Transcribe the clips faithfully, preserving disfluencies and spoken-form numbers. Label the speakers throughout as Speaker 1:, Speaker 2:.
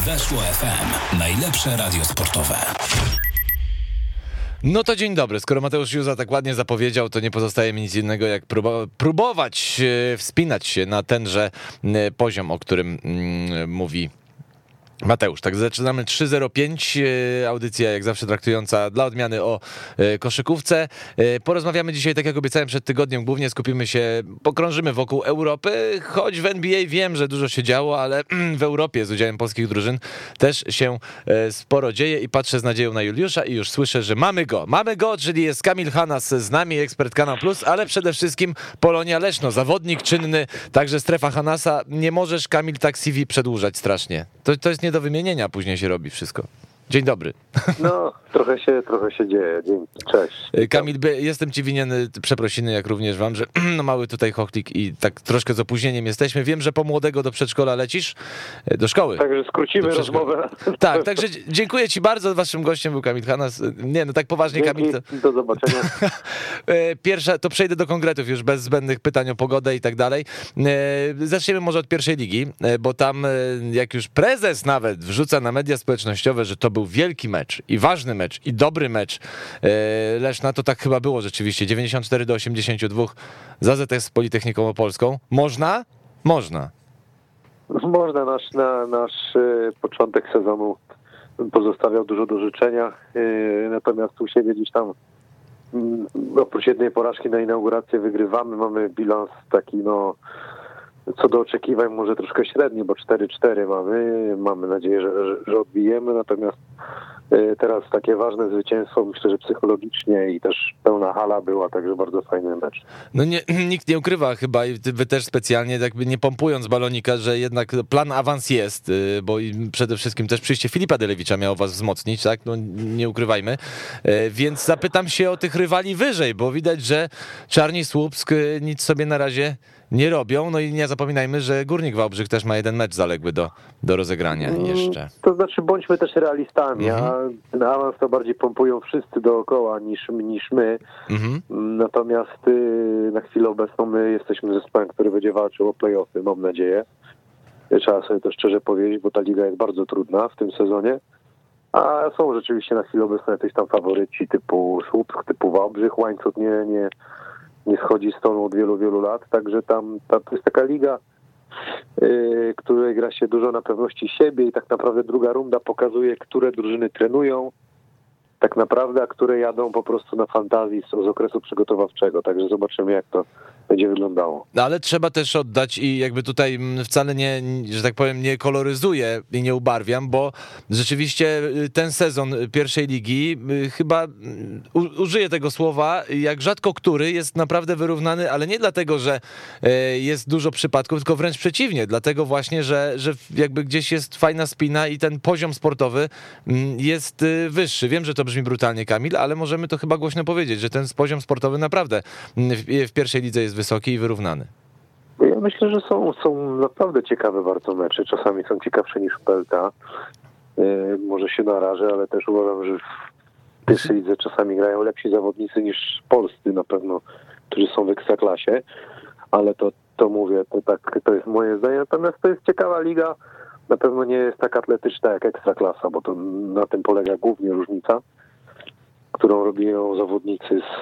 Speaker 1: Weszło F M. Najlepsze radio sportowe.
Speaker 2: No to dzień dobry. Skoro Mateusz Juza tak ładnie zapowiedział, to nie pozostaje mi nic innego, jak próbo- próbować e, wspinać się na tenże e, poziom, o którym mm, mówi Mateusz. Tak, zaczynamy trzy zero pięć, audycja jak zawsze traktująca dla odmiany o koszykówce. Porozmawiamy dzisiaj, tak jak obiecałem przed tygodniem, głównie skupimy się, pokrążymy wokół Europy, choć w N B A wiem, że dużo się działo, ale w Europie z udziałem polskich drużyn też się sporo dzieje i patrzę z nadzieją na Juliusza i już słyszę, że mamy go. Mamy go, czyli jest Kamil Hanas z nami, ekspert Kanał Plus, ale przede wszystkim Polonia Leszno, zawodnik czynny, także strefa Hanasa. Nie możesz, Kamil, tak C V przedłużać strasznie. To, to jest nie do wymienienia, później się robi wszystko. Dzień dobry.
Speaker 3: No, trochę się, trochę się dzieje. Dzięki, cześć.
Speaker 2: Kamil, jestem ci winien przeprosiny, jak również wam, że no mały tutaj chochlik i tak troszkę z opóźnieniem jesteśmy. Wiem, że po młodego do przedszkola lecisz, do szkoły.
Speaker 3: Także skrócimy rozmowę.
Speaker 2: Tak, także dziękuję ci bardzo. Waszym gościem był Kamil Hanas. Nie, no tak poważnie,
Speaker 3: Dzięki,
Speaker 2: Kamil. To...
Speaker 3: Do zobaczenia.
Speaker 2: Pierwsza, to przejdę do konkretów już, bez zbędnych pytań o pogodę i tak dalej. Zaczniemy może od pierwszej ligi, bo tam jak już prezes nawet wrzuca na media społecznościowe, że to był wielki mecz i ważny mecz i dobry mecz Leszna, to tak chyba było rzeczywiście. dziewięćdziesiąt cztery do osiemdziesięciu dwóch za Z S Politechniką Opolską. Można? Można.
Speaker 3: Można. Nasz, na, nasz y, początek sezonu pozostawiał dużo do życzenia, y, natomiast u siebie gdzieś tam y, oprócz jednej porażki na inaugurację wygrywamy. Mamy bilans taki, no co do oczekiwań może troszkę średni, bo cztery cztery mamy. Mamy nadzieję, że, że odbijemy, natomiast teraz takie ważne zwycięstwo, myślę, że psychologicznie i też pełna hala była, także bardzo fajny mecz.
Speaker 2: No nie, nikt nie ukrywa chyba, i wy też specjalnie, jakby nie pompując balonika, że jednak plan awans jest, bo przede wszystkim też przyjście Filipa Delewicza miało was wzmocnić, tak? No nie ukrywajmy. Więc zapytam się o tych rywali wyżej, bo widać, że Czarni Słupsk nic sobie na razie nie robią, no i nie zapominajmy, że Górnik Wałbrzych też ma jeden mecz zaległy do, do rozegrania jeszcze.
Speaker 3: To znaczy bądźmy też realistami,
Speaker 2: mhm.
Speaker 3: a na awans to bardziej pompują wszyscy dookoła niż, niż my.
Speaker 2: Mhm.
Speaker 3: Natomiast y, na chwilę obecną my jesteśmy zespołem, który będzie walczył o play-offy, mam nadzieję. Trzeba sobie to szczerze powiedzieć, bo ta liga jest bardzo trudna w tym sezonie. A są rzeczywiście na chwilę obecną jakieś tam faworyci typu Słupsk, typu Wałbrzych. Łańcut nie, nie, nie schodzi z tonu od wielu, wielu lat. Także tam, tam to jest taka liga, yy, której gra się dużo na pewności siebie i tak naprawdę druga runda pokazuje, które drużyny trenują tak naprawdę, a które jadą po prostu na fantazji z, z okresu przygotowawczego. Także zobaczymy, jak to będzie wyglądało.
Speaker 2: No ale trzeba też oddać i jakby tutaj wcale nie, że tak powiem, nie koloryzuję i nie ubarwiam, bo rzeczywiście ten sezon pierwszej ligi chyba u, użyję tego słowa, jak rzadko który jest naprawdę wyrównany, ale nie dlatego, że jest dużo przypadków, tylko wręcz przeciwnie, dlatego właśnie, że, że jakby gdzieś jest fajna spina i ten poziom sportowy jest wyższy. Wiem, że to brzmi brutalnie, Kamil, ale możemy to chyba głośno powiedzieć, że ten poziom sportowy naprawdę w, w pierwszej lidze jest wysoki i wyrównany.
Speaker 3: Ja myślę, że są, są naprawdę ciekawe bardzo mecze. Czasami są ciekawsze niż w P L K A. Yy, może się narażę, ale też uważam, że w pierwszej lidze czasami grają lepsi zawodnicy niż polscy na pewno, którzy są w ekstraklasie. Ale to, to mówię, to tak, to jest moje zdanie. Natomiast to jest ciekawa liga. Na pewno nie jest tak atletyczna jak ekstraklasa, bo to na tym polega głównie różnica, którą robią zawodnicy z,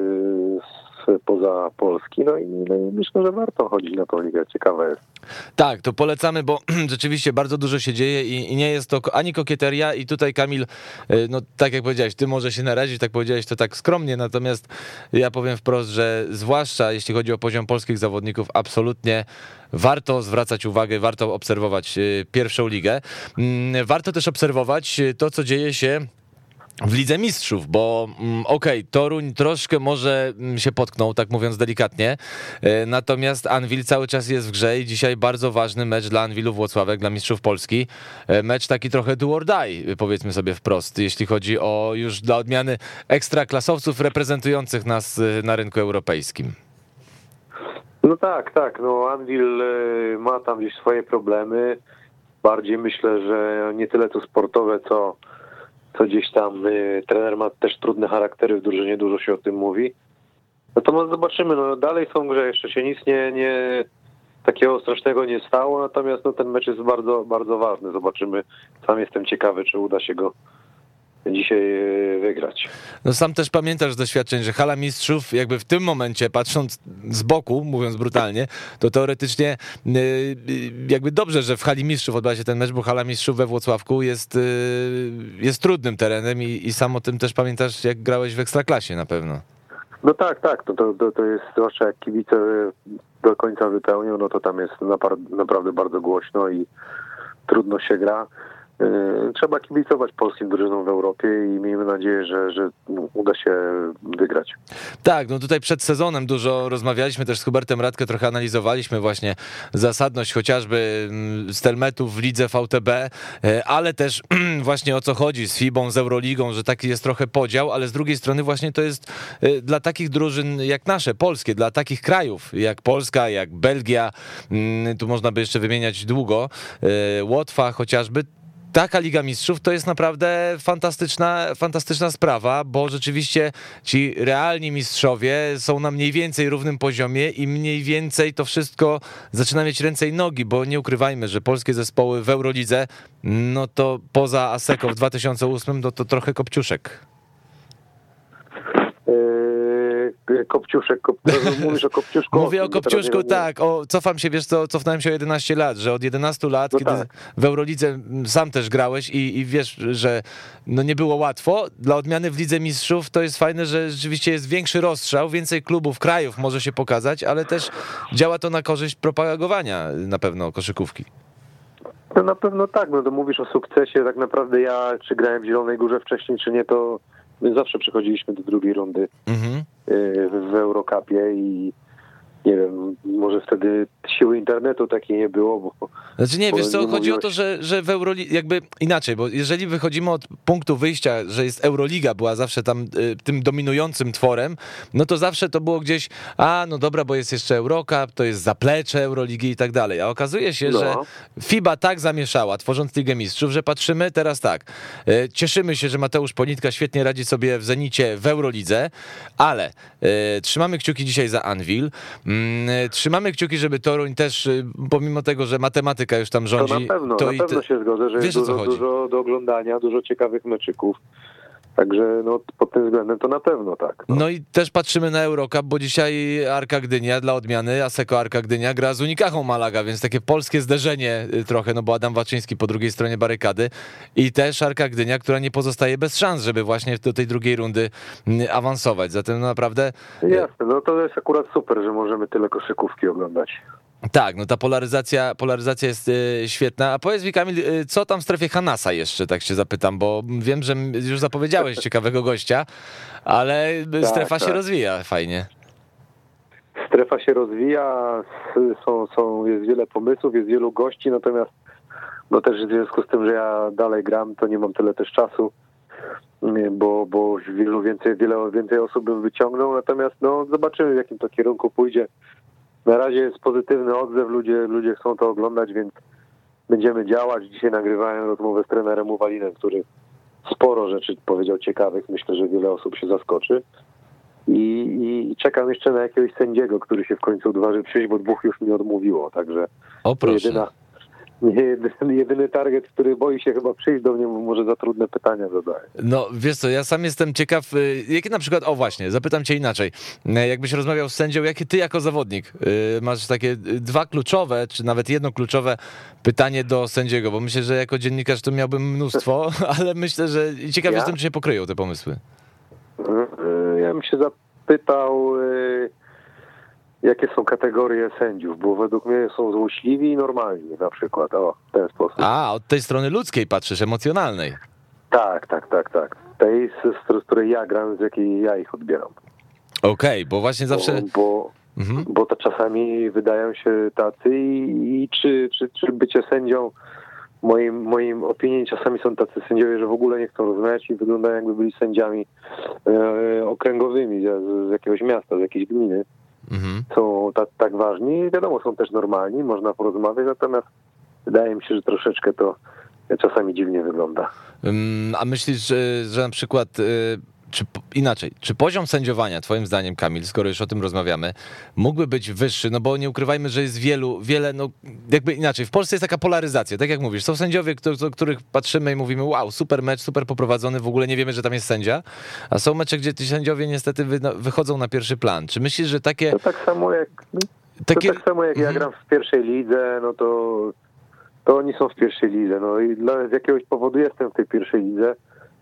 Speaker 3: z poza Polski, no i, no i myślę, że warto chodzić na tą ligę, ciekawe jest.
Speaker 2: Tak, to polecamy, bo rzeczywiście bardzo dużo się dzieje i, i nie jest to ani kokieteria i tutaj, Kamil, no tak jak powiedziałeś, ty może się narazić, tak powiedziałeś to tak skromnie, natomiast ja powiem wprost, że zwłaszcza jeśli chodzi o poziom polskich zawodników, absolutnie warto zwracać uwagę, warto obserwować pierwszą ligę. Warto też obserwować to, co dzieje się w Lidze Mistrzów, bo okej, okay, Toruń troszkę może się potknął, tak mówiąc delikatnie, natomiast Anwil cały czas jest w grze i dzisiaj bardzo ważny mecz dla Anwilu Włocławek, dla mistrzów Polski. Mecz taki trochę do or die, powiedzmy sobie wprost, jeśli chodzi o już dla odmiany ekstraklasowców reprezentujących nas na rynku europejskim.
Speaker 3: No tak, tak, no Anwil ma tam gdzieś swoje problemy, bardziej myślę, że nie tyle to sportowe, co co gdzieś tam y, trener ma też trudne charaktery w drużynie, dużo się o tym mówi. Natomiast zobaczymy, no dalej są w grze, jeszcze się nic nie, nie, takiego strasznego nie stało, natomiast no, ten mecz jest bardzo, bardzo ważny. Zobaczymy. Sam jestem ciekawy, czy uda się go dzisiaj wygrać.
Speaker 2: No sam też pamiętasz z doświadczeń, że Hala Mistrzów jakby w tym momencie, patrząc z boku, mówiąc brutalnie, to teoretycznie jakby dobrze, że w Hali Mistrzów odbywa się ten mecz, bo Hala Mistrzów we Włocławku jest, jest trudnym terenem i, i sam o tym też pamiętasz, jak grałeś w Ekstraklasie na pewno.
Speaker 3: No tak, tak, to, to, to jest, zwłaszcza jak kibice do końca wypełnią, no to tam jest naprawdę bardzo głośno i trudno się gra. Trzeba kibicować polskim drużynom w Europie i miejmy nadzieję, że, że uda się wygrać.
Speaker 2: Tak, no tutaj przed sezonem dużo rozmawialiśmy też z Hubertem Radke, trochę analizowaliśmy właśnie zasadność chociażby stelmetów w lidze V T B, ale też właśnie o co chodzi z Fibą, z Euroligą, że taki jest trochę podział, ale z drugiej strony właśnie to jest dla takich drużyn jak nasze, polskie, dla takich krajów jak Polska, jak Belgia, tu można by jeszcze wymieniać długo, Łotwa chociażby. Taka Liga Mistrzów to jest naprawdę fantastyczna, fantastyczna sprawa, bo rzeczywiście ci realni mistrzowie są na mniej więcej równym poziomie i mniej więcej to wszystko zaczyna mieć ręce i nogi, bo nie ukrywajmy, że polskie zespoły w Eurolidze, no to poza Asseco w dwa tysiące ósmym, no to trochę kopciuszek.
Speaker 3: Kopciuszek, kop... mówisz o Kopciuszku?
Speaker 2: Mówię o Kopciuszku, tak, o, cofam się, wiesz co, cofnąłem się o jedenaście lat, że od jedenastu lat, no kiedy tak. w Eurolidze sam też grałeś i, i wiesz, że no nie było łatwo, dla odmiany w Lidze Mistrzów to jest fajne, że rzeczywiście jest większy rozstrzał, więcej klubów, krajów może się pokazać, ale też działa to na korzyść propagowania na pewno koszykówki.
Speaker 3: No na pewno tak, no to mówisz o sukcesie, tak naprawdę ja, czy grałem w Zielonej Górze wcześniej, czy nie, to my zawsze przechodziliśmy do drugiej rundy mhm. w Eurocupie i nie wiem, może wtedy siły internetu takiej nie było, bo...
Speaker 2: Znaczy nie, wiesz co,
Speaker 3: nie
Speaker 2: chodzi
Speaker 3: mówiłeś...
Speaker 2: o to, że, że w Eurolidze, jakby inaczej, bo jeżeli wychodzimy od punktu wyjścia, że jest Euroliga, była zawsze tam y, tym dominującym tworem, no to zawsze to było gdzieś, a no dobra, bo jest jeszcze Eurocup, to jest zaplecze Euroligi i tak dalej, a okazuje się, no. że FIBA tak zamieszała, tworząc Ligę Mistrzów, że patrzymy teraz tak, y, cieszymy się, że Mateusz Ponitka świetnie radzi sobie w Zenicie w Eurolidze, ale y, trzymamy kciuki dzisiaj za Anwil. Trzymamy kciuki, żeby Toruń też, pomimo tego, że matematyka już tam rządzi...
Speaker 3: To na pewno,
Speaker 2: to
Speaker 3: na
Speaker 2: i
Speaker 3: pewno
Speaker 2: te...
Speaker 3: się zgodzę, że
Speaker 2: Wiesz,
Speaker 3: jest dużo, dużo do oglądania, dużo ciekawych meczyków. Także no, pod tym względem to na pewno tak.
Speaker 2: No, no i też patrzymy na Eurocup, bo dzisiaj Arka Gdynia dla odmiany, Asseco Arka Gdynia gra z Unikachą Malaga, więc takie polskie zderzenie trochę, no bo Adam Waczyński po drugiej stronie barykady i też Arka Gdynia, która nie pozostaje bez szans, żeby właśnie do tej drugiej rundy awansować. Zatem no naprawdę...
Speaker 3: Jasne, no to jest akurat super, że możemy tyle koszykówki oglądać.
Speaker 2: Tak, no ta polaryzacja, polaryzacja jest y, świetna. A powiedz mi, Kamil, y, co tam w strefie Hanasa jeszcze, tak się zapytam, bo wiem, że już zapowiedziałeś ciekawego gościa, ale tak, strefa tak. się rozwija fajnie.
Speaker 3: Strefa się rozwija, są, są, jest wiele pomysłów, jest wielu gości, natomiast no też w związku z tym, że ja dalej gram, to nie mam tyle też czasu, bo, bo wielu więcej, wiele więcej osób bym wyciągnął, natomiast no zobaczymy, w jakim to kierunku pójdzie. Na razie jest pozytywny odzew, ludzie, ludzie chcą to oglądać, więc będziemy działać. Dzisiaj nagrywałem rozmowę z trenerem Uwalinem, który sporo rzeczy powiedział ciekawych. Myślę, że wiele osób się zaskoczy. I, i czekam jeszcze na jakiegoś sędziego, który się w końcu odważy przyjść, bo dwóch już mi odmówiło. Także
Speaker 2: o, proszę.
Speaker 3: Jedyna, jedyny, jedyny target, który boi się chyba przyjść do mnie, bo może za trudne pytania zadaje.
Speaker 2: No wiesz co, ja sam jestem ciekaw, jakie na przykład, o właśnie, zapytam cię inaczej, jakbyś rozmawiał z sędzią, jakie ty jako zawodnik masz takie dwa kluczowe, czy nawet jedno kluczowe pytanie do sędziego, bo myślę, że jako dziennikarz to miałbym mnóstwo, ale myślę, że ciekaw ja? jestem, czy się pokryją te pomysły.
Speaker 3: Ja bym się zapytał, jakie są kategorie sędziów, bo według mnie są złośliwi i normalni na przykład, o, w ten sposób.
Speaker 2: A, od tej strony ludzkiej patrzysz, emocjonalnej.
Speaker 3: Tak, tak, tak, tak. Tej, z, z której ja gram, z jakiej ja ich odbieram.
Speaker 2: Okej, okay, bo właśnie zawsze...
Speaker 3: Bo, bo, mhm. bo to czasami wydają się tacy i, i czy, czy, czy bycie sędzią, moim, moim opinii czasami są tacy sędziowie, że w ogóle nie chcą rozmawiać i wyglądają jakby byli sędziami e, okręgowymi z, z jakiegoś miasta, z jakiejś gminy. Mhm. Są tak, tak ważni. Wiadomo, są też normalni, można porozmawiać, natomiast wydaje mi się, że troszeczkę to czasami dziwnie wygląda.
Speaker 2: A myślisz, że, że na przykład czy inaczej, czy poziom sędziowania, twoim zdaniem, Kamil, skoro już o tym rozmawiamy, mógłby być wyższy, no bo nie ukrywajmy, że jest wielu, wiele, no jakby inaczej, w Polsce jest taka polaryzacja, tak jak mówisz, są sędziowie, do których patrzymy i mówimy, wow, super mecz, super poprowadzony, w ogóle nie wiemy, że tam jest sędzia, a są mecze, gdzie ci sędziowie niestety wy, no, wychodzą na pierwszy plan. Czy myślisz, że takie...
Speaker 3: To tak samo jak,
Speaker 2: takie...
Speaker 3: to tak samo jak ja gram w pierwszej lidze, no to, to oni są w pierwszej lidze, no i dla, z jakiegoś powodu jestem w tej pierwszej lidze.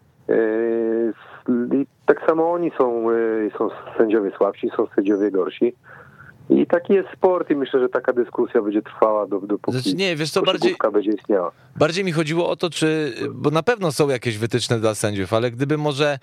Speaker 3: I tak samo oni są, są sędziowie słabsi, są sędziowie gorsi. I taki jest sport i myślę, że taka dyskusja będzie trwała do, dopóki
Speaker 2: znaczy, nie, wiesz co, bardziej,
Speaker 3: będzie istniała.
Speaker 2: Bardziej mi chodziło o to, czy, bo na pewno są jakieś wytyczne dla sędziów, ale gdyby może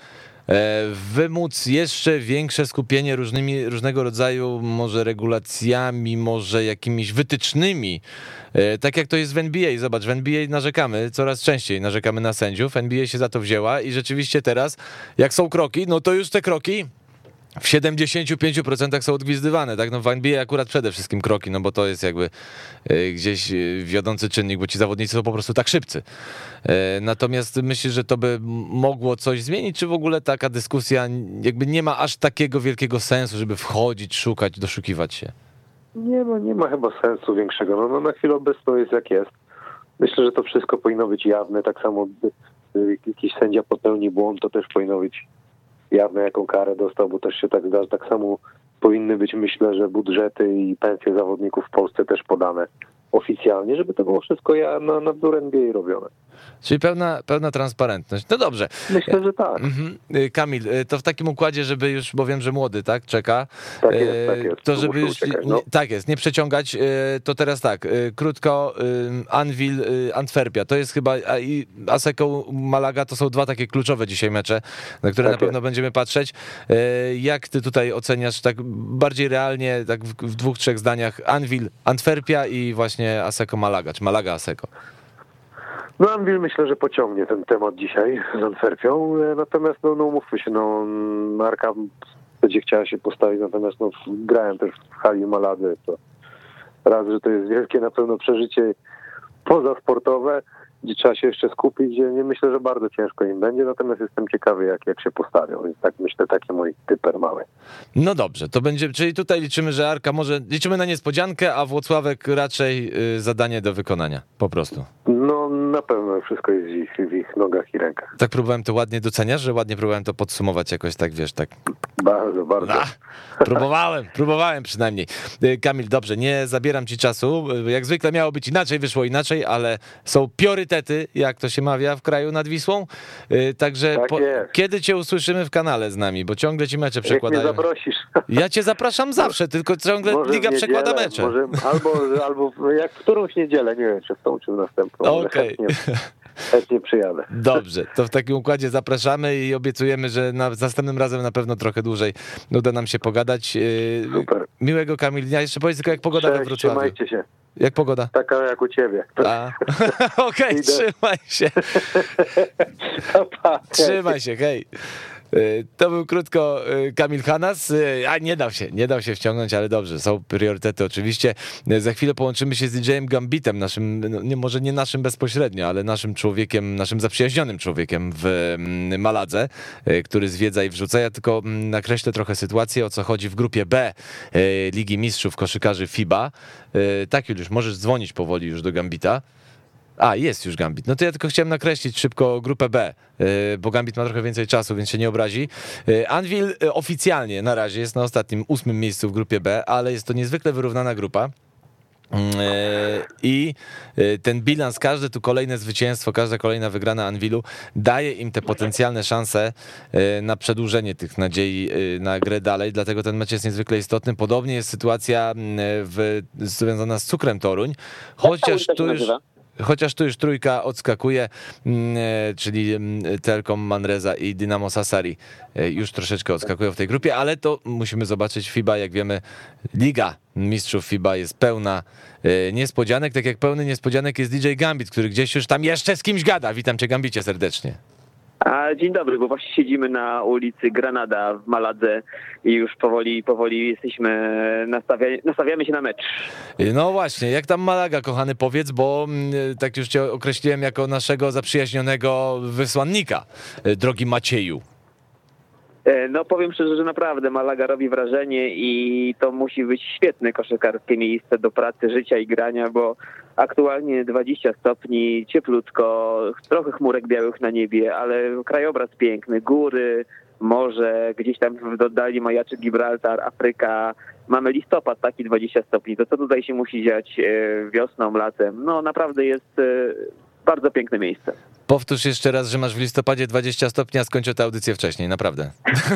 Speaker 2: wymóc jeszcze większe skupienie różnymi, różnego rodzaju może regulacjami, może jakimiś wytycznymi, tak jak to jest w N B A. Zobacz, w N B A narzekamy, coraz częściej narzekamy na sędziów, N B A się za to wzięła i rzeczywiście teraz, jak są kroki, no to już te kroki w siedemdziesięciu pięciu procentach są odgwizdywane, tak? No w N B A akurat przede wszystkim kroki, no bo to jest jakby gdzieś wiodący czynnik, bo ci zawodnicy są po prostu tak szybcy. Natomiast myślę, że to by mogło coś zmienić, czy w ogóle taka dyskusja jakby nie ma aż takiego wielkiego sensu, żeby wchodzić, szukać, doszukiwać się?
Speaker 3: Nie ma, nie ma chyba sensu większego. No, no na chwilę obecną jest jak jest. Myślę, że to wszystko powinno być jawne. Tak samo jakiś sędzia popełni błąd, to też powinno być jawne, jaką karę dostał, bo też się tak zdarza. Tak samo powinny być, myślę, że budżety i pensje zawodników w Polsce też podane oficjalnie, żeby to było wszystko ja na, na wzór N B A robione.
Speaker 2: Czyli pełna, pełna transparentność. No dobrze.
Speaker 3: Myślę, że tak.
Speaker 2: Kamil, to w takim układzie, żeby już, bo wiem, że młody, tak, czeka.
Speaker 3: Tak jest, tak jest.
Speaker 2: To żeby już,
Speaker 3: uciekać, no.
Speaker 2: Tak jest, nie przeciągać, to teraz tak, krótko, Anwil, Antwerpia, to jest chyba, i Asseco, Malaga, to są dwa takie kluczowe dzisiaj mecze, na które tak na pewno jest. Będziemy patrzeć. Jak ty tutaj oceniasz tak bardziej realnie, tak w, w dwóch, trzech zdaniach, Anwil, Antwerpia i właśnie Asseco, Malaga, czy Malaga, Asseco?
Speaker 3: No Anwil myślę, że pociągnie ten temat dzisiaj z Antwerpią, natomiast no, no umówmy się, no Marka będzie chciała się postawić, natomiast no grałem też w hali Maladze, to raz, że to jest wielkie na pewno przeżycie pozasportowe, gdzie trzeba się jeszcze skupić, gdzie nie myślę, że bardzo ciężko im będzie, natomiast jestem ciekawy, jak, jak się postawią, więc tak myślę, taki mój typer mały.
Speaker 2: No dobrze, to będzie, czyli tutaj liczymy, że Arka może, liczymy na niespodziankę, a Włocławek raczej zadanie do wykonania, po prostu.
Speaker 3: No na pewno wszystko jest w ich, w ich nogach i rękach.
Speaker 2: Tak próbowałem to ładnie doceniać, że ładnie próbowałem to podsumować jakoś tak, wiesz, tak.
Speaker 3: Bardzo, bardzo.
Speaker 2: A, próbowałem, próbowałem przynajmniej. Kamil, dobrze, nie zabieram ci czasu, jak zwykle miało być inaczej, wyszło inaczej, ale są priorytety, jak to się mawia w kraju nad Wisłą, także
Speaker 3: tak
Speaker 2: po, kiedy cię usłyszymy w kanale z nami, bo ciągle ci mecze przekładają.
Speaker 3: Jak mnie zaprosisz.
Speaker 2: Ja cię zapraszam zawsze, tylko ciągle
Speaker 3: może
Speaker 2: liga
Speaker 3: niedzielę,
Speaker 2: przekłada mecze.
Speaker 3: Może, albo, albo jak w którąś niedzielę, nie wiem, czy w tą, czy w następną.
Speaker 2: Okej.
Speaker 3: Okay. Chętnie przyjadę.
Speaker 2: Dobrze, to w takim układzie zapraszamy i obiecujemy, że na, następnym razem na pewno trochę dłużej uda nam się pogadać.
Speaker 3: Super.
Speaker 2: Miłego Kamil dnia. Jeszcze powiedz tylko, jak pogoda
Speaker 3: Cześć,
Speaker 2: we Wrocławiu.
Speaker 3: Trzymajcie się.
Speaker 2: Jak pogoda?
Speaker 3: Taka jak u ciebie.
Speaker 2: Okej, okay, trzymaj się. Trzymaj się, hej. To był krótko Kamil Hanas, a nie dał się, nie dał się wciągnąć, ale dobrze, są priorytety oczywiście. Za chwilę połączymy się z D J-em Gambitem, naszym, no nie, może nie naszym bezpośrednio, ale naszym człowiekiem, naszym zaprzyjaźnionym człowiekiem w Maladze, który zwiedza i wrzuca. Ja tylko nakreślę trochę sytuację, o co chodzi w grupie B Ligi Mistrzów Koszykarzy FIBA. Tak, Juliusz, możesz dzwonić powoli już do Gambita. A, jest już Gambit. No to ja tylko chciałem nakreślić szybko grupę B, bo Gambit ma trochę więcej czasu, więc się nie obrazi. Anwil oficjalnie na razie jest na ostatnim, ósmym miejscu w grupie B, ale jest to niezwykle wyrównana grupa. I ten bilans, każde tu kolejne zwycięstwo, każda kolejna wygrana Anwilu daje im te potencjalne szanse na przedłużenie tych nadziei na grę dalej, dlatego ten mecz jest niezwykle istotny. Podobnie jest sytuacja w, związana z Cukrem Toruń, chociaż tu już... Chociaż tu już trójka odskakuje, czyli Telkom Manresa i Dynamo Sassari już troszeczkę odskakują w tej grupie, ale to musimy zobaczyć. FIBA, jak wiemy, Liga Mistrzów FIBA jest pełna niespodzianek, tak jak pełny niespodzianek jest D J Gambit, który gdzieś już tam jeszcze z kimś gada. Witam cię, Gambicie, serdecznie.
Speaker 4: A, dzień dobry, bo właśnie siedzimy na ulicy Granada w Maladze i już powoli, powoli jesteśmy, nastawia, nastawiamy się na mecz.
Speaker 2: No właśnie, jak tam Malaga, kochany, powiedz, bo tak już cię określiłem jako naszego zaprzyjaźnionego wysłannika, drogi Macieju.
Speaker 4: No powiem szczerze, że naprawdę Malaga robi wrażenie i to musi być świetne koszykarskie miejsce do pracy, życia i grania, bo aktualnie dwadzieścia stopni, cieplutko, trochę chmurek białych na niebie, ale krajobraz piękny, góry, morze, gdzieś tam w oddali majaczy Gibraltar, Afryka. Mamy listopad, taki dwadzieścia stopni. To co tutaj się musi dziać wiosną, latem? No naprawdę jest bardzo piękne miejsce.
Speaker 2: Powtórz jeszcze raz, że masz w listopadzie dwadzieścia stopni, a skończę tę audycję wcześniej, naprawdę.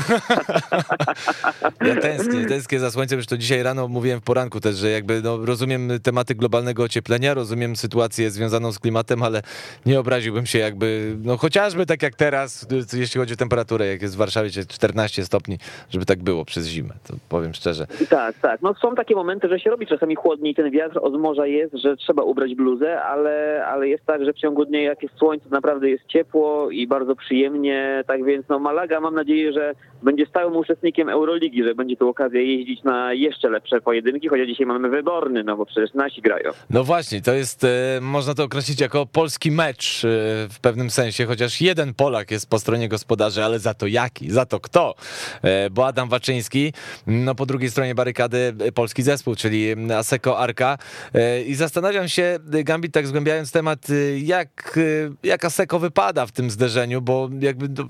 Speaker 2: Ja tęsknię, tęsknię za słońcem, już to dzisiaj rano mówiłem w poranku też, że jakby no, rozumiem tematy globalnego ocieplenia, rozumiem sytuację związaną z klimatem, ale nie obraziłbym się jakby, no chociażby tak jak teraz, jeśli chodzi o temperaturę, jak jest w Warszawie czternaście stopni, żeby tak było przez zimę, to powiem szczerze.
Speaker 4: Tak, tak, no są takie momenty, że się robi czasami chłodniej, ten wiatr od morza jest, że trzeba ubrać bluzę, ale, ale jest tak, że w ciągu dnia jak jest słońce, naprawdę jest ciepło i bardzo przyjemnie, tak więc no Malaga mam nadzieję, że będzie stałym uczestnikiem Euroligi, że będzie tu okazja jeździć na jeszcze lepsze pojedynki, chociaż dzisiaj mamy wyborny, no bo przecież nasi grają.
Speaker 2: No właśnie, to jest, można to określić jako polski mecz w pewnym sensie, chociaż jeden Polak jest po stronie gospodarzy, ale za to jaki, za to kto? Bo Adam Waczyński, no po drugiej stronie barykady polski zespół, czyli Asseco Arca i zastanawiam się, Gambit, tak zgłębiając temat, jak, jak Asseco wypada w tym zderzeniu, bo jakby do,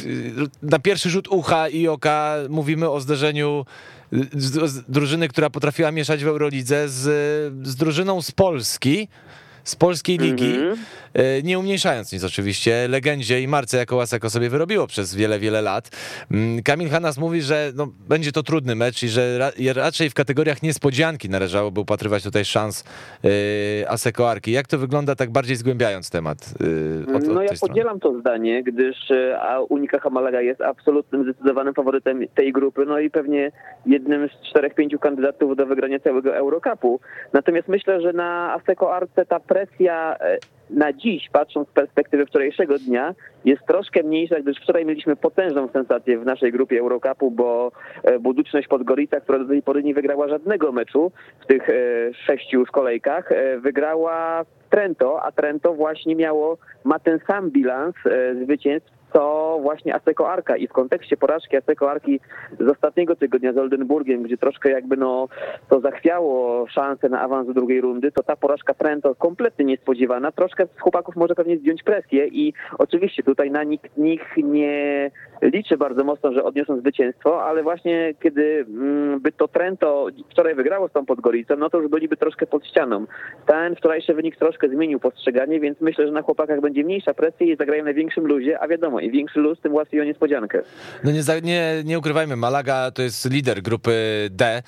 Speaker 2: na pierwszy rzut ucha i oka mówimy o zderzeniu z, z drużyny, która potrafiła mieszać w Eurolidze z, z drużyną z Polski, z polskiej ligi, mm-hmm. nie umniejszając nic oczywiście, legendzie i marce, jaką Asseco sobie wyrobiło przez wiele, wiele lat. Kamil Hanas mówi, że no, będzie to trudny mecz i że ra, raczej w kategoriach niespodzianki należałoby upatrywać tutaj szans yy, Asseco Arki. Jak to wygląda, tak bardziej zgłębiając temat? Yy, od,
Speaker 4: no
Speaker 2: od
Speaker 4: ja
Speaker 2: tej
Speaker 4: podzielam
Speaker 2: strony.
Speaker 4: to zdanie, gdyż Unicaja Malaga jest absolutnym, zdecydowanym faworytem tej grupy, no i pewnie jednym z czterech, pięciu kandydatów do wygrania całego Eurocupu. Natomiast myślę, że na Asseco Arce ta presja na dziś, patrząc z perspektywy wczorajszego dnia, jest troszkę mniejsza, gdyż wczoraj mieliśmy potężną sensację w naszej grupie Eurocupu, bo Budućność Podgorica, która do tej pory nie wygrała żadnego meczu w tych sześciu już kolejkach, wygrała Trento, a Trento właśnie miało, ma ten sam bilans zwycięstw, to właśnie Asseco Arca i w kontekście porażki Asseco Arki z ostatniego tygodnia z Oldenburgiem, gdzie troszkę jakby no to zachwiało szansę na awans do drugiej rundy, to ta porażka Trento kompletnie niespodziewana, troszkę z chłopaków może pewnie zdjąć presję i oczywiście tutaj na nikt, nikt nie liczy bardzo mocno, że odniosą zwycięstwo, ale właśnie kiedy mm, by to Trento wczoraj wygrało z tą Podgoricą, no to już byliby troszkę pod ścianą. Ten wczorajszy wynik troszkę zmienił postrzeganie, więc myślę, że na chłopakach będzie mniejsza presja i zagrają na większym luzie, a wiadomo, im większy luz, tym łatwiej o niespodziankę.
Speaker 2: No nie, nie, nie ukrywajmy, Malaga to jest lider grupy D,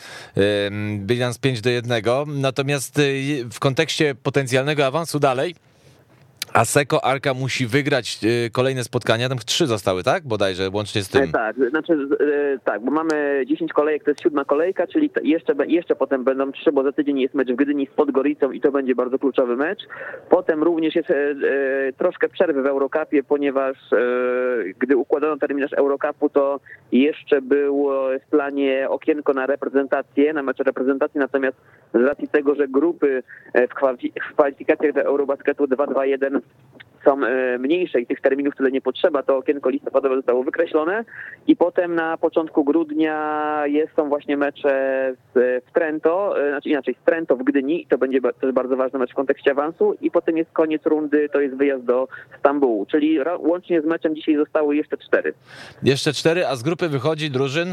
Speaker 2: bilans pięć do jednego, natomiast w kontekście potencjalnego awansu dalej Asseco Arca musi wygrać kolejne spotkania, tam trzy zostały, tak? Bodajże, łącznie z tym.
Speaker 4: Tak, znaczy tak, bo mamy dziesięć kolejek, to jest siódma kolejka, czyli jeszcze, jeszcze potem będą trzy, bo za tydzień jest mecz w Gdyni z Podgoricą i to będzie bardzo kluczowy mecz. Potem również jest e, troszkę przerwy w Eurocupie, ponieważ e, gdy układano terminarz Eurocupu, to jeszcze było w planie okienko na reprezentację, na mecze reprezentacji, natomiast z racji tego, że grupy w kwalifikacjach do Eurobasketu dwa dwa jeden są mniejsze i tych terminów tyle nie potrzeba, to okienko listopadowe zostało wykreślone i potem na początku grudnia jest, są właśnie mecze z, w Trento, znaczy inaczej z Trento w Gdyni i to będzie też bardzo ważny mecz w kontekście awansu i potem jest koniec rundy, to jest wyjazd do Stambułu, czyli łącznie z meczem dzisiaj zostały jeszcze cztery.
Speaker 2: Jeszcze cztery, a z grupy wychodzi drużyn?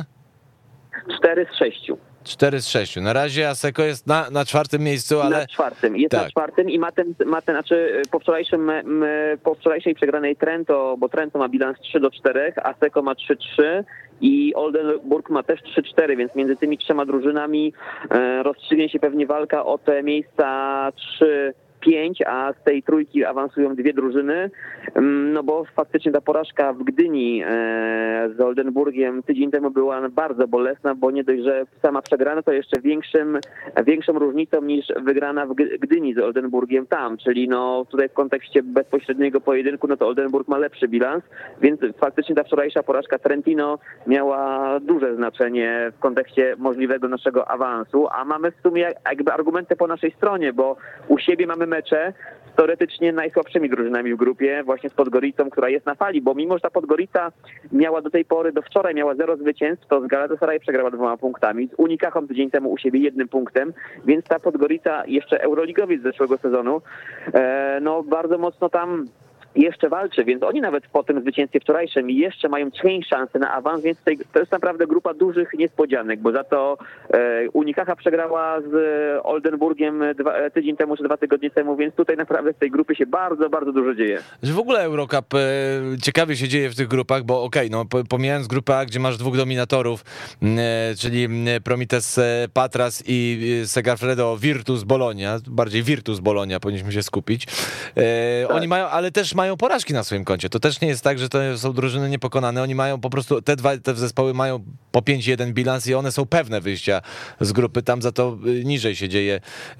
Speaker 4: Cztery z sześciu.
Speaker 2: Cztery z sześciu. Na razie Asseco jest na, na czwartym miejscu, ale...
Speaker 4: Na czwartym. Jest tak. na czwartym i ma ten, ma ten znaczy po, wczorajszym, po wczorajszej przegranej Trento, bo Trento ma bilans trzy do czterech, Asseco ma trzy trzy i Oldenburg ma też trzy cztery, więc między tymi trzema drużynami rozstrzygnie się pewnie walka o te miejsca trzy pięć, a z tej trójki awansują dwie drużyny, no bo faktycznie ta porażka w Gdyni z Oldenburgiem tydzień temu była bardzo bolesna, bo nie dość, że sama przegrana, to jeszcze większym, większą różnicą niż wygrana w Gdyni z Oldenburgiem tam, czyli no tutaj w kontekście bezpośredniego pojedynku, no to Oldenburg ma lepszy bilans, więc faktycznie ta wczorajsza porażka Trentino miała duże znaczenie w kontekście możliwego naszego awansu, a mamy w sumie jakby argumenty po naszej stronie, bo u siebie mamy mecze, teoretycznie najsłabszymi drużynami w grupie, właśnie z Podgoricą, która jest na fali, bo mimo, że ta Podgorica miała do tej pory, do wczoraj miała zero zwycięstw, to z Galatasaray przegrała dwoma punktami, z Unikachą tydzień temu u siebie jednym punktem, więc ta Podgorica, jeszcze euroligowiec z zeszłego sezonu, e, no bardzo mocno tam jeszcze walczy, więc oni nawet po tym zwycięstwie wczorajszym jeszcze mają część szansy na awans, więc to jest naprawdę grupa dużych niespodzianek, bo za to e, Unikacha przegrała z Oldenburgiem dwa, tydzień temu czy dwa tygodnie temu, więc tutaj naprawdę w tej grupie się bardzo, bardzo dużo dzieje.
Speaker 2: Że w ogóle Eurocup e, ciekawie się dzieje w tych grupach, bo okej, okay, no pomijając grupę A, gdzie masz dwóch dominatorów, e, czyli Promites Patras i Segafredo Virtus Bologna, bardziej Virtus Bologna powinniśmy się skupić. E, tak. Oni mają, ale też mają mają porażki na swoim koncie. To też nie jest tak, że to są drużyny niepokonane. Oni mają po prostu, te dwa te zespoły mają po pięć jeden bilans i one są pewne wyjścia z grupy. Tam za to niżej się dzieje,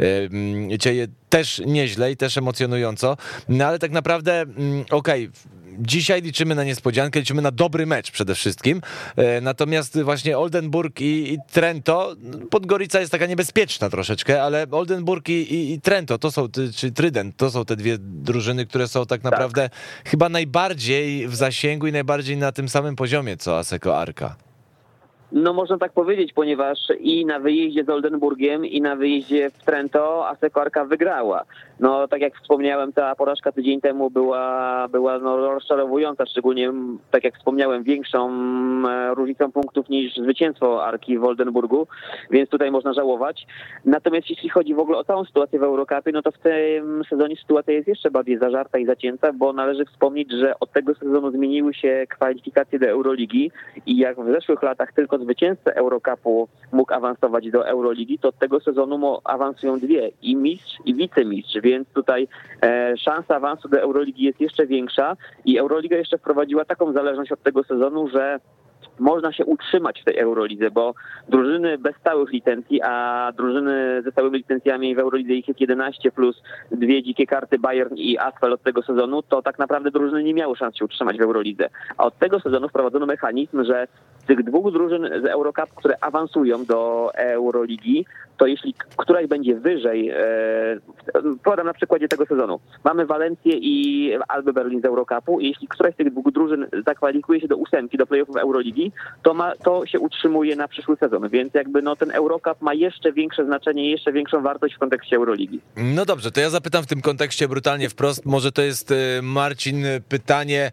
Speaker 2: dzieje też nieźle i też emocjonująco. No ale tak naprawdę, okej, okay, dzisiaj liczymy na niespodziankę, liczymy na dobry mecz przede wszystkim. Natomiast właśnie Oldenburg i, i Trento, Podgorica jest taka niebezpieczna troszeczkę, ale Oldenburg i, i, i Trento, to są, czy Trident, to są te dwie drużyny, które są tak naprawdę tak. chyba najbardziej w zasięgu i najbardziej na tym samym poziomie, co Asseco Arca.
Speaker 4: No można tak powiedzieć, ponieważ i na wyjeździe z Oldenburgiem, i na wyjeździe w Trento Asseco Arca wygrała. No tak jak wspomniałem, ta porażka tydzień temu była, była no, rozczarowująca, szczególnie tak jak wspomniałem, większą różnicą punktów niż zwycięstwo Arki w Oldenburgu, więc tutaj można żałować. Natomiast jeśli chodzi w ogóle o całą sytuację w Eurocupie, no to w tym sezonie sytuacja jest jeszcze bardziej zażarta i zacięta, bo należy wspomnieć, że od tego sezonu zmieniły się kwalifikacje do Euroligi i jak w zeszłych latach tylko zwycięzca Eurocupu mógł awansować do Euroligi, to od tego sezonu awansują dwie, i mistrz, i wicemistrz, więc tutaj e, szansa awansu do Euroligi jest jeszcze większa i Euroliga jeszcze wprowadziła taką zależność od tego sezonu, że można się utrzymać w tej Eurolidze, bo drużyny bez stałych licencji, a drużyny ze stałymi licencjami w Eurolidze ich jest jedenaście plus dwie dzikie karty Bayern i Asvel od tego sezonu, to tak naprawdę drużyny nie miały szans się utrzymać w Eurolidze. A od tego sezonu wprowadzono mechanizm, że z tych dwóch drużyn z Eurocup, które awansują do Euroligi, to jeśli któraś będzie wyżej, e, podam na przykładzie tego sezonu, mamy Walencję i Albę Berlin z Eurocupu i jeśli któraś z tych dwóch drużyn zakwalifikuje się do ósemki, do playoffów Euroligi, to, ma, to się utrzymuje na przyszły sezon, więc jakby no ten Eurocup ma jeszcze większe znaczenie, jeszcze większą wartość w kontekście Euroligi.
Speaker 2: No dobrze, to ja zapytam w tym kontekście brutalnie wprost, może to jest, Marcin, pytanie,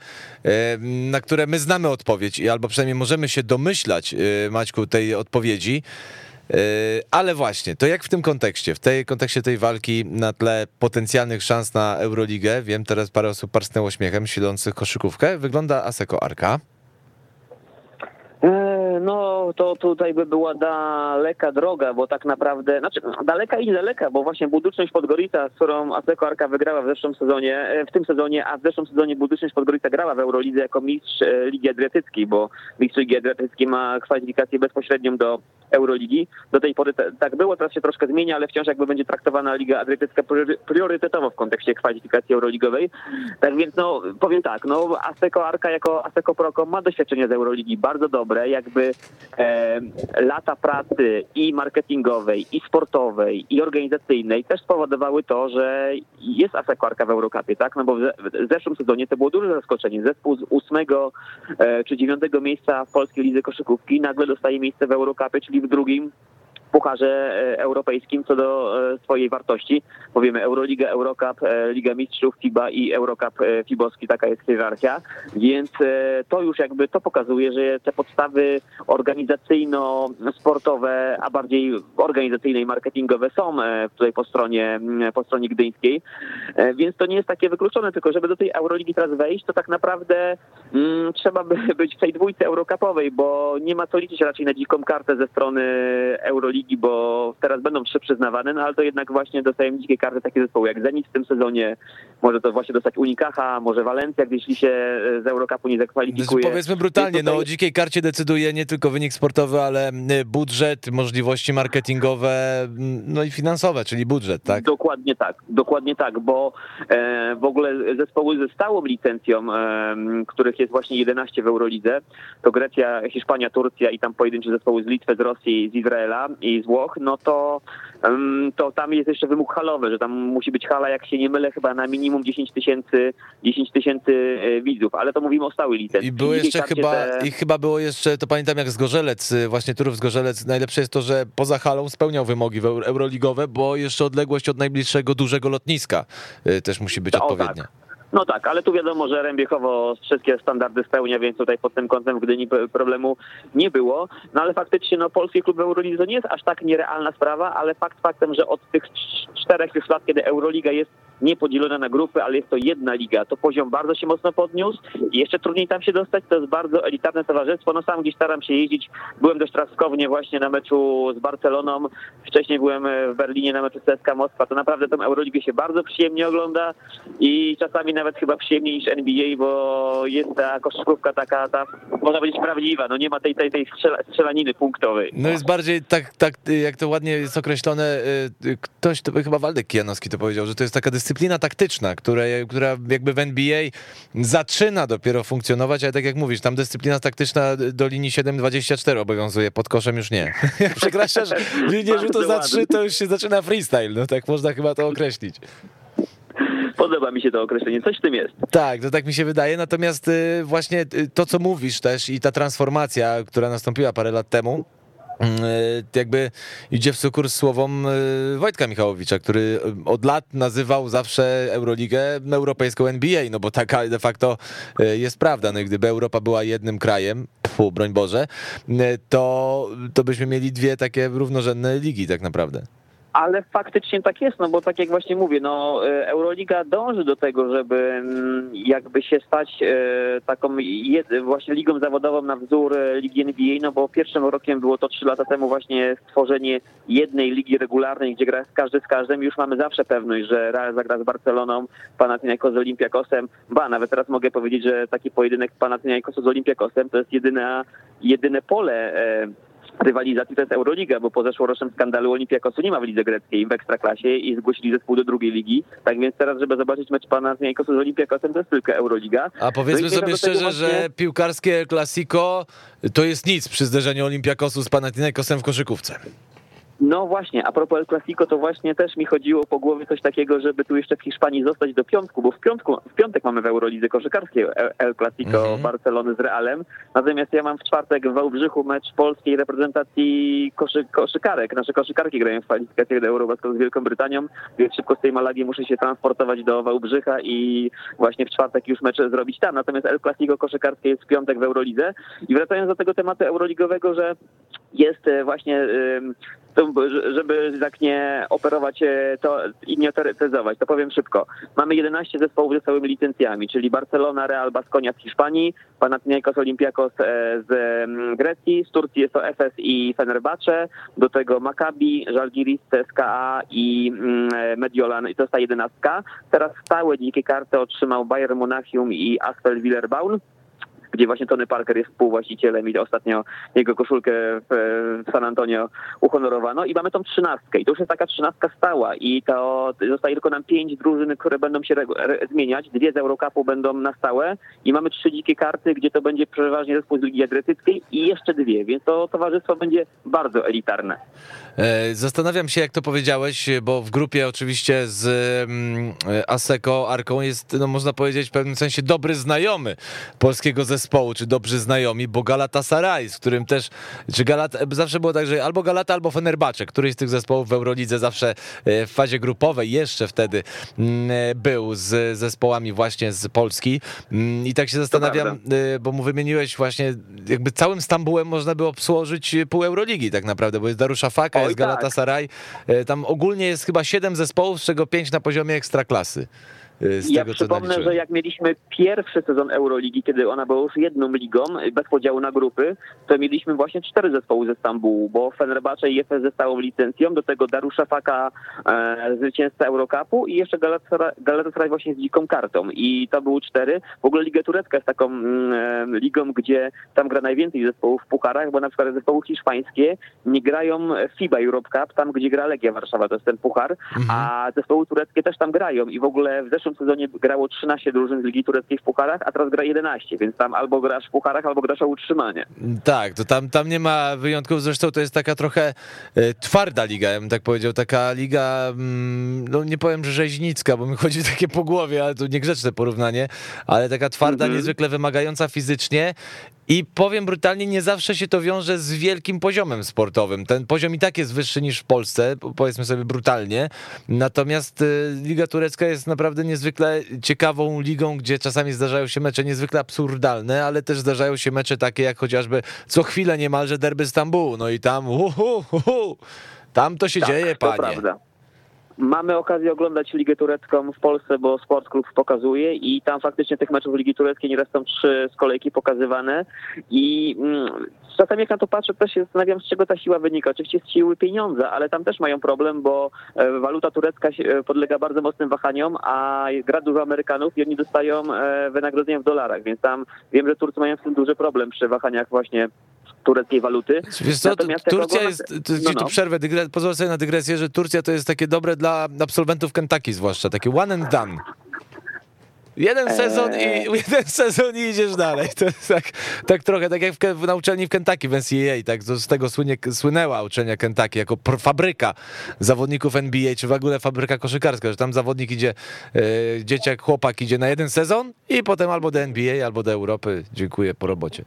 Speaker 2: na które my znamy odpowiedź, albo przynajmniej możemy się domyślać, Maćku, tej odpowiedzi. Ale właśnie, to jak w tym kontekście, w tej kontekście tej walki na tle potencjalnych szans na Euroligę, wiem, teraz parę osób parsknęło śmiechem, silących koszykówkę, wygląda Asseco Arca?
Speaker 4: No to tutaj by była daleka droga, bo tak naprawdę, znaczy daleka i daleka, bo właśnie Budućność Podgorica, z którą Asseco Arca wygrała w zeszłym sezonie, w tym sezonie, a w zeszłym sezonie Budućność Podgorica grała w Eurolidze jako mistrz Ligi Adriatyckiej, bo mistrz Ligi Adriatyckiej ma kwalifikację bezpośrednią do Euroligi. Do tej pory t- tak było, teraz się troszkę zmienia, ale wciąż jakby będzie traktowana Liga Adriatycka priorytetowo w kontekście kwalifikacji euroligowej. Tak więc no powiem tak, no Asseco Arca jako Asseco Procom ma doświadczenie z Euroligi bardzo dobre, jakby e, lata pracy i marketingowej, i sportowej, i organizacyjnej też spowodowały to, że jest Asseco Arca w Eurocupie, tak? No bo w, w zeszłym sezonie to było duże zaskoczenie. Zespół z ósmego e, czy dziewiątego miejsca w polskiej lidze koszykówki nagle dostaje miejsce w Eurocupie, czyli w drugim pucharze europejskim co do swojej wartości. Powiemy Euroliga, Eurocup, Liga Mistrzów, FIBA i Eurocup fibowski, taka jest hierarchia. Więc to już jakby to pokazuje, że te podstawy organizacyjno-sportowe, a bardziej organizacyjne i marketingowe są tutaj po stronie, po stronie gdyńskiej. Więc to nie jest takie wykluczone, tylko żeby do tej Euroligi teraz wejść, to tak naprawdę mm, trzeba by być w tej dwójce eurocupowej, bo nie ma co liczyć raczej na dziką kartę ze strony Euroligi, bo teraz będą trzy przyznawane, no ale to jednak właśnie dostajemy dzikie karty takie zespoły jak Zenit w tym sezonie, może to właśnie dostać Unikacha, może Walencja, jeśli się z Eurocupu nie zakwalifikuje.
Speaker 2: Powiedzmy brutalnie, tutaj... no o dzikiej karcie decyduje nie tylko wynik sportowy, ale budżet, możliwości marketingowe, no i finansowe, czyli budżet, tak?
Speaker 4: Dokładnie tak, dokładnie tak, bo e, w ogóle zespoły ze stałą licencją, e, których jest właśnie jedenaście w Eurolidze, to Grecja, Hiszpania, Turcja i tam pojedyncze zespoły z Litwy, z Rosji, z Izraela i wcześniej z Włoch, no to, to tam jest jeszcze wymóg halowy, że tam musi być hala, jak się nie mylę, chyba na minimum dziesięć tysięcy dziesięć tysięcy widzów, ale to mówimy o stałej licencji.
Speaker 2: I było jeszcze chyba,
Speaker 4: te...
Speaker 2: i chyba było jeszcze, to pamiętam jak Zgorzelec, właśnie Turów Zgorzelec, najlepsze jest to, że poza halą spełniał wymogi euroligowe, bo jeszcze odległość od najbliższego dużego lotniska też musi być
Speaker 4: o,
Speaker 2: odpowiednia.
Speaker 4: Tak. No tak, ale tu wiadomo, że Rębiechowo wszystkie standardy spełnia, więc tutaj pod tym kątem w Gdyni problemu nie było. No ale faktycznie no, polski klub w Eurolidze to nie jest aż tak nierealna sprawa, ale fakt faktem, że od tych czterech już lat, kiedy Euroliga jest niepodzielona na grupy, ale jest to jedna liga, to poziom bardzo się mocno podniósł i jeszcze trudniej tam się dostać, to jest bardzo elitarne towarzystwo. No sam gdzieś staram się jeździć, byłem dość traskownie właśnie na meczu z Barceloną, wcześniej byłem w Berlinie na meczu C S K A Moskwa, to naprawdę tą Euroligę się bardzo przyjemnie ogląda i czasami nawet chyba przyjemniej niż N B A, bo jest ta koszykówka taka, ta, można powiedzieć, prawdziwa, no nie ma tej, tej, tej strzela, strzelaniny punktowej.
Speaker 2: No jest bardziej tak, tak, jak to ładnie jest określone, ktoś, to chyba Waldek Kijanowski to powiedział, że to jest taka dyscyplina taktyczna, która, która jakby w N B A zaczyna dopiero funkcjonować, ale tak jak mówisz, tam dyscyplina taktyczna do linii siedem dwadzieścia cztery obowiązuje, pod koszem już nie. Jak przekraczasz linię rzutu za trzy, to już się zaczyna freestyle, no tak można chyba to określić.
Speaker 4: Podoba mi się to określenie, coś w tym jest.
Speaker 2: Tak, to tak mi się wydaje, natomiast właśnie to, co mówisz też i ta transformacja, która nastąpiła parę lat temu, jakby idzie w sukurs słowom Wojtka Michałowicza, który od lat nazywał zawsze Euroligę europejską N B A, no bo taka de facto jest prawda. No i gdyby Europa była jednym krajem, fu, broń Boże, to, to byśmy mieli dwie takie równorzędne ligi tak naprawdę.
Speaker 4: Ale faktycznie tak jest, no bo tak jak właśnie mówię, no Euroliga dąży do tego, żeby jakby się stać taką właśnie ligą zawodową na wzór ligi N B A, no bo pierwszym rokiem było to trzy lata temu właśnie stworzenie jednej ligi regularnej, gdzie gra każdy z każdym. Już mamy zawsze pewność, że Real zagra z Barceloną, Panathinaikos z Olympiakosem. Ba, nawet teraz mogę powiedzieć, że taki pojedynek Panathinaikosu z Olympiakosem to jest jedyne, jedyne pole rywalizacji, to jest Euroliga, bo po zeszłorocznym skandalu Olympiakosu nie ma w lidze greckiej w Ekstraklasie i zgłosili zespół do drugiej ligi. Tak więc teraz, żeby zobaczyć mecz Panathinaikosu z Olympiakosem, to jest tylko Euroliga.
Speaker 2: A powiedzmy no sobie szczerze, właśnie... że piłkarskie Clasico to jest nic przy zderzeniu Olympiakosu z Panathinaikosem w koszykówce.
Speaker 4: No właśnie, a propos El Clasico, to właśnie też mi chodziło po głowie coś takiego, żeby tu jeszcze w Hiszpanii zostać do piątku, bo w, piątku, w piątek mamy w Eurolidze koszykarskiej El Clasico mm-hmm. Barcelony z Realem, natomiast ja mam w czwartek w Wałbrzychu mecz polskiej reprezentacji koszy, koszykarek. Nasze koszykarki grają w kwalifikacjach do Eurobasketu z Wielką Brytanią, więc szybko z tej Malagi muszę się transportować do Wałbrzycha i właśnie w czwartek już mecz zrobić tam. Natomiast El Clasico koszykarskie jest w piątek w Eurolidze. I wracając do tego tematu euroligowego, że jest właśnie... To, żeby tak nie operować to i nie teoretyzować, to powiem szybko. Mamy jedenaście zespołów ze stałymi licencjami, czyli Barcelona, Real, Baskonia z Hiszpanii, Panathinaikos, Olympiakos z Grecji, z Turcji jest to Efes i Fenerbahce, do tego Maccabi, Żalgiris, C S K A i Mediolan i to jest ta jedenastka. Teraz stałe dzikie karty otrzymał Bayern Monachium i Asvel Villeurbanne, gdzie właśnie Tony Parker jest współwłaścicielem i ostatnio jego koszulkę w San Antonio uhonorowano i mamy tą trzynastkę i to już jest taka trzynastka stała i to zostaje tylko nam pięć drużyn, które będą się re- re- zmieniać, dwie z Eurocupu będą na stałe i mamy trzy dzikie karty, gdzie to będzie przeważnie zespół z Ligi Adriatyckiej i jeszcze dwie, więc to towarzystwo będzie bardzo elitarne.
Speaker 2: Zastanawiam się, jak to powiedziałeś, bo w grupie oczywiście z Asseco Arką jest, no można powiedzieć, w pewnym sensie dobry znajomy polskiego zespołu, czy dobrzy znajomi, bo Galatasaray, z którym też, czy Galat, zawsze było tak, że albo Galata, albo Fenerbahce, któryś z tych zespołów w Eurolidze zawsze w fazie grupowej jeszcze wtedy był z zespołami właśnie z Polski i tak się zastanawiam, bo mu wymieniłeś właśnie, jakby całym Stambułem można by obsłużyć pół Euroligi tak naprawdę, bo jest Darussafaka, jest Galatasaray, tam ogólnie jest chyba siedem zespołów, z czego pięć na poziomie ekstraklasy. Z
Speaker 4: ja
Speaker 2: tego,
Speaker 4: przypomnę, że jak mieliśmy pierwszy sezon Euroligi, kiedy ona była już jedną ligą, bez podziału na grupy, to mieliśmy właśnie cztery zespoły ze Stambułu, bo Fenerbahce i Efes ze stałą licencją, do tego Darussafaka e, zwycięzca Eurocupu i jeszcze Galatasaray, Galatasaray właśnie z dziką kartą i to były cztery. W ogóle Liga Turecka jest taką e, ligą, gdzie tam gra najwięcej zespołów w pucharach, bo na przykład zespoły hiszpańskie nie grają FIBA Europe Cup, tam gdzie gra Legia Warszawa, to jest ten puchar, mhm. a zespoły tureckie też tam grają i w ogóle w zeszłym zeszłym sezonie grało trzynaście drużyn z Ligi Tureckiej w pucharach, a teraz gra jedenaście, więc tam albo grasz w pucharach, albo grasz o utrzymanie.
Speaker 2: Tak, to tam, tam nie ma wyjątków, zresztą to jest taka trochę e, twarda liga, ja bym tak powiedział, taka liga, mm, no nie powiem, że rzeźnicka, bo mi chodzi takie po głowie, ale to niegrzeczne porównanie, ale taka twarda, mm-hmm. niezwykle wymagająca fizycznie. I powiem brutalnie, nie zawsze się to wiąże z wielkim poziomem sportowym. Ten poziom i tak jest wyższy niż w Polsce, powiedzmy sobie brutalnie. Natomiast Liga Turecka jest naprawdę niezwykle ciekawą ligą, gdzie czasami zdarzają się mecze niezwykle absurdalne, ale też zdarzają się mecze takie jak chociażby co chwilę niemalże derby Stambułu. No i tam uhu, uhu, tam to się
Speaker 4: tak,
Speaker 2: dzieje,
Speaker 4: to
Speaker 2: panie.
Speaker 4: Prawda. Mamy okazję oglądać Ligę Turecką w Polsce, bo Sport Klub pokazuje i tam faktycznie tych meczów Ligi Tureckiej nieraz są trzy z kolejki pokazywane i mm, czasami jak na to patrzę, to się zastanawiam, z czego ta siła wynika. Oczywiście z siły pieniądza, ale tam też mają problem, bo waluta turecka podlega bardzo mocnym wahaniom, a gra dużo Amerykanów i oni dostają wynagrodzenia w dolarach, więc tam wiem, że Turcy mają z tym duży problem przy wahaniach właśnie tureckiej waluty.
Speaker 2: Wiesz co,
Speaker 4: Natomiast
Speaker 2: Turcja
Speaker 4: ogląda...
Speaker 2: jest, to,
Speaker 4: no, no.
Speaker 2: tu przerwę, dygre, pozwolę sobie na dygresję, że Turcja to jest takie dobre dla absolwentów Kentucky zwłaszcza, takie one and done. Jeden sezon i jeden sezon i idziesz dalej. To jest tak, tak trochę, tak jak w, na uczelni w Kentucky, w N C A A, tak z tego słynie, słynęła uczelnia Kentucky jako fabryka zawodników N B A, czy w ogóle fabryka koszykarska, że tam zawodnik idzie, e, dzieciak, chłopak idzie na jeden sezon i potem albo do N B A, albo do Europy. Dziękuję, po robocie.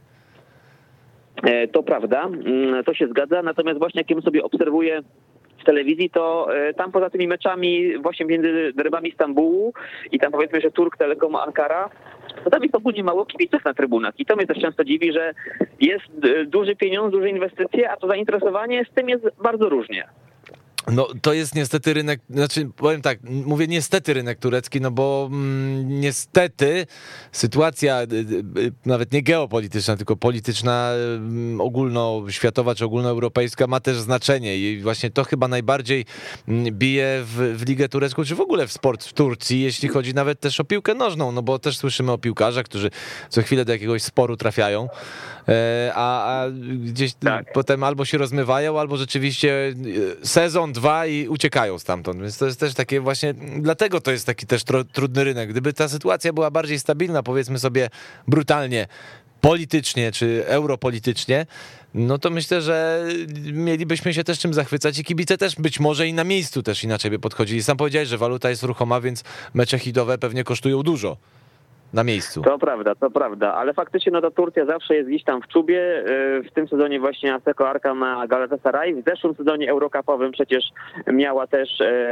Speaker 4: To prawda, to się zgadza, natomiast właśnie jak ja sobie obserwuję w telewizji, to tam poza tymi meczami właśnie między derbami Stambułu i tam powiedzmy, że Turk Telekom Ankara, to tam jest ogólnie mało kibiców na trybunach i to mnie też często dziwi, że jest duży pieniądz, duże inwestycje, a to zainteresowanie z tym jest bardzo różnie.
Speaker 2: No to jest niestety rynek, znaczy powiem tak, mówię niestety rynek turecki, no bo mm, niestety sytuacja y, y, nawet nie geopolityczna, tylko polityczna, y, ogólnoświatowa czy ogólnoeuropejska ma też znaczenie i właśnie to chyba najbardziej bije w, w ligę turecką, czy w ogóle w sport w Turcji, jeśli chodzi nawet też o piłkę nożną, no bo też słyszymy o piłkarzach, którzy co chwilę do jakiegoś sporu trafiają, a, a gdzieś tak. Potem albo się rozmywają, albo rzeczywiście sezon, dwa i uciekają stamtąd, więc to jest też takie właśnie, dlatego to jest taki też tro, trudny rynek. Gdyby ta sytuacja była bardziej stabilna, powiedzmy sobie brutalnie, politycznie czy europolitycznie, no to myślę, że mielibyśmy się też czym zachwycać i kibice też być może i na miejscu też inaczej by podchodzili. Sam powiedziałeś, że waluta jest ruchoma, więc mecze hitowe pewnie kosztują dużo. Na miejscu.
Speaker 4: To prawda, to prawda, ale faktycznie no ta Turcja zawsze jest gdzieś tam w czubie. W tym sezonie właśnie Asseco Arka na Galatasaray. W zeszłym sezonie eurocupowym przecież miała też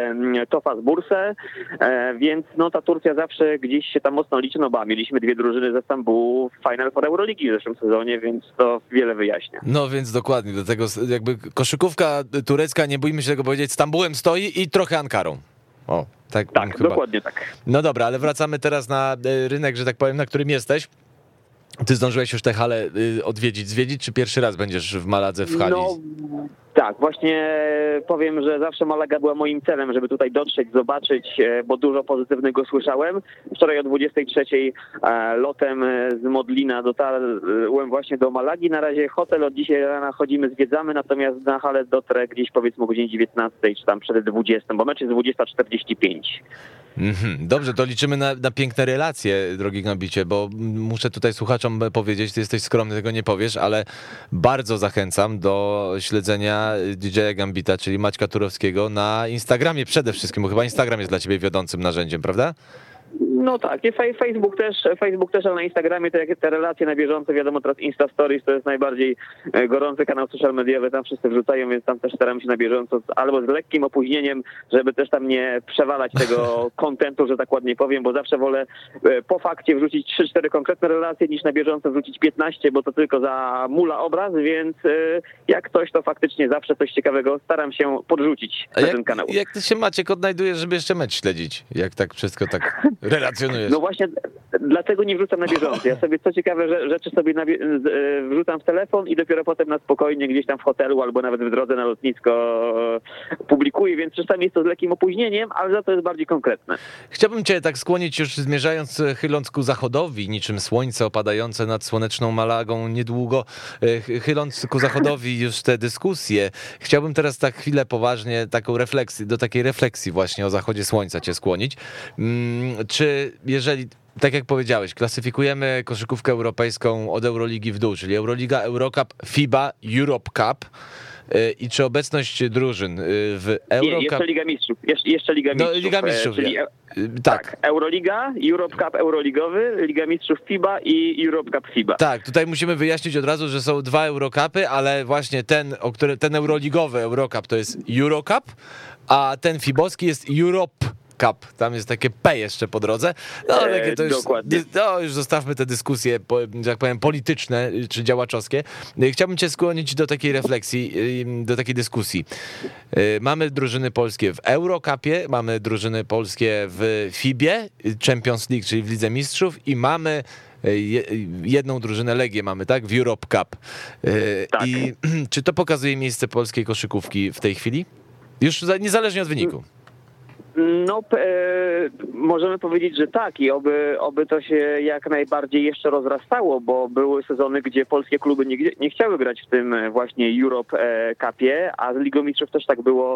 Speaker 4: Tofaş Bursę, więc no ta Turcja zawsze gdzieś się tam mocno liczy, no ba, mieliśmy dwie drużyny ze Stambułu w Final Four Euroligi w zeszłym sezonie, więc to wiele wyjaśnia.
Speaker 2: No więc dokładnie, do tego jakby koszykówka turecka, nie bójmy się tego powiedzieć, Stambułem stoi i trochę Ankarą. O, tak,
Speaker 4: tak
Speaker 2: chyba.
Speaker 4: Dokładnie tak.
Speaker 2: No dobra, ale wracamy teraz na rynek, że tak powiem, na którym jesteś. Ty zdążyłeś już tę halę odwiedzić, zwiedzić, czy pierwszy raz będziesz w Maladze w hali?
Speaker 4: No tak, właśnie powiem, że zawsze Malaga była moim celem, żeby tutaj dotrzeć, zobaczyć, bo dużo pozytywnego słyszałem. Wczoraj o dwudziestej trzeciej lotem z Modlina dotarłem właśnie do Malagi. Na razie hotel od dzisiaj rana chodzimy, zwiedzamy, natomiast na halę dotrę gdzieś powiedzmy o godzinie dziewiętnastej, czy tam przed dwudziestą, bo mecz jest dwudziesta czterdzieści pięć.
Speaker 2: Mm-hmm. Dobrze, to liczymy na, na piękne relacje, drogi Gambicie, bo muszę tutaj słuchaczom powiedzieć, ty jesteś skromny, tego nie powiesz, ale bardzo zachęcam do śledzenia D J Gambita, czyli Maćka Turowskiego na Instagramie przede wszystkim, bo chyba Instagram jest dla ciebie wiodącym narzędziem, prawda?
Speaker 4: No tak, i Facebook też, Facebook też, ale na Instagramie to jak te relacje na bieżąco, wiadomo teraz Insta Stories to jest najbardziej gorący kanał social mediowy, tam wszyscy wrzucają, więc tam też staram się na bieżąco, albo z lekkim opóźnieniem, żeby też tam nie przewalać tego kontentu, że tak ładnie powiem, bo zawsze wolę po fakcie wrzucić trzy cztery konkretne relacje, niż na bieżąco wrzucić piętnaście, bo to tylko zamula obraz, więc jak coś, to faktycznie zawsze coś ciekawego staram się podrzucić na
Speaker 2: jak,
Speaker 4: ten kanał.
Speaker 2: Jak ty się, Maciek, odnajdujesz, żeby jeszcze mecz śledzić, jak tak wszystko tak relatujesz? relacjonujesz?
Speaker 4: No właśnie, dlatego nie wrzucam na bieżąco. Ja sobie, co ciekawe, rzeczy sobie na, wrzucam w telefon i dopiero potem na spokojnie gdzieś tam w hotelu albo nawet w drodze na lotnisko publikuję, więc czasami jest to z lekkim opóźnieniem, ale za to jest bardziej konkretne.
Speaker 2: Chciałbym cię tak skłonić, już zmierzając, chyląc ku zachodowi, niczym słońce opadające nad słoneczną Malagą, niedługo chyląc ku zachodowi już te dyskusje. Chciałbym teraz tak chwilę poważnie taką refleksję, do takiej refleksji właśnie o zachodzie słońca cię skłonić. Czy jeżeli, tak jak powiedziałeś, klasyfikujemy koszykówkę europejską od Euroligi w dół, czyli Euroliga, Eurocup, FIBA, Europe Cup, i czy obecność drużyn w Eurocup...
Speaker 4: Nie, jeszcze Liga Mistrzów. Jeszcze, jeszcze Liga Mistrzów.
Speaker 2: No, Liga Mistrzów,
Speaker 4: czyli,
Speaker 2: ja.
Speaker 4: tak.
Speaker 2: tak.
Speaker 4: Euroliga, Europe Cup Euroligowy, Liga Mistrzów FIBA i Europe Cup FIBA.
Speaker 2: Tak, tutaj musimy wyjaśnić od razu, że są dwa Eurocupy, ale właśnie ten, o który, ten euroligowy Eurocup to jest Eurocup, a ten fibowski jest Europe Cup. Tam jest takie P jeszcze po drodze. No, ale to już, no, już zostawmy te dyskusje, że tak powiem, polityczne czy działaczowskie. Chciałbym cię skłonić do takiej refleksji, do takiej dyskusji. Mamy drużyny polskie w Eurocupie, mamy drużyny polskie w FIBie, Champions League, czyli w Lidze Mistrzów, i mamy jedną drużynę, Legię mamy, tak? W Europe Cup.
Speaker 4: Tak.
Speaker 2: I czy to pokazuje miejsce polskiej koszykówki w tej chwili? Już niezależnie od wyniku.
Speaker 4: No, e, możemy powiedzieć, że tak i oby, oby to się jak najbardziej jeszcze rozrastało, bo były sezony, gdzie polskie kluby nie, nie chciały grać w tym właśnie Europe Cupie, a z Ligą Mistrzów też tak było,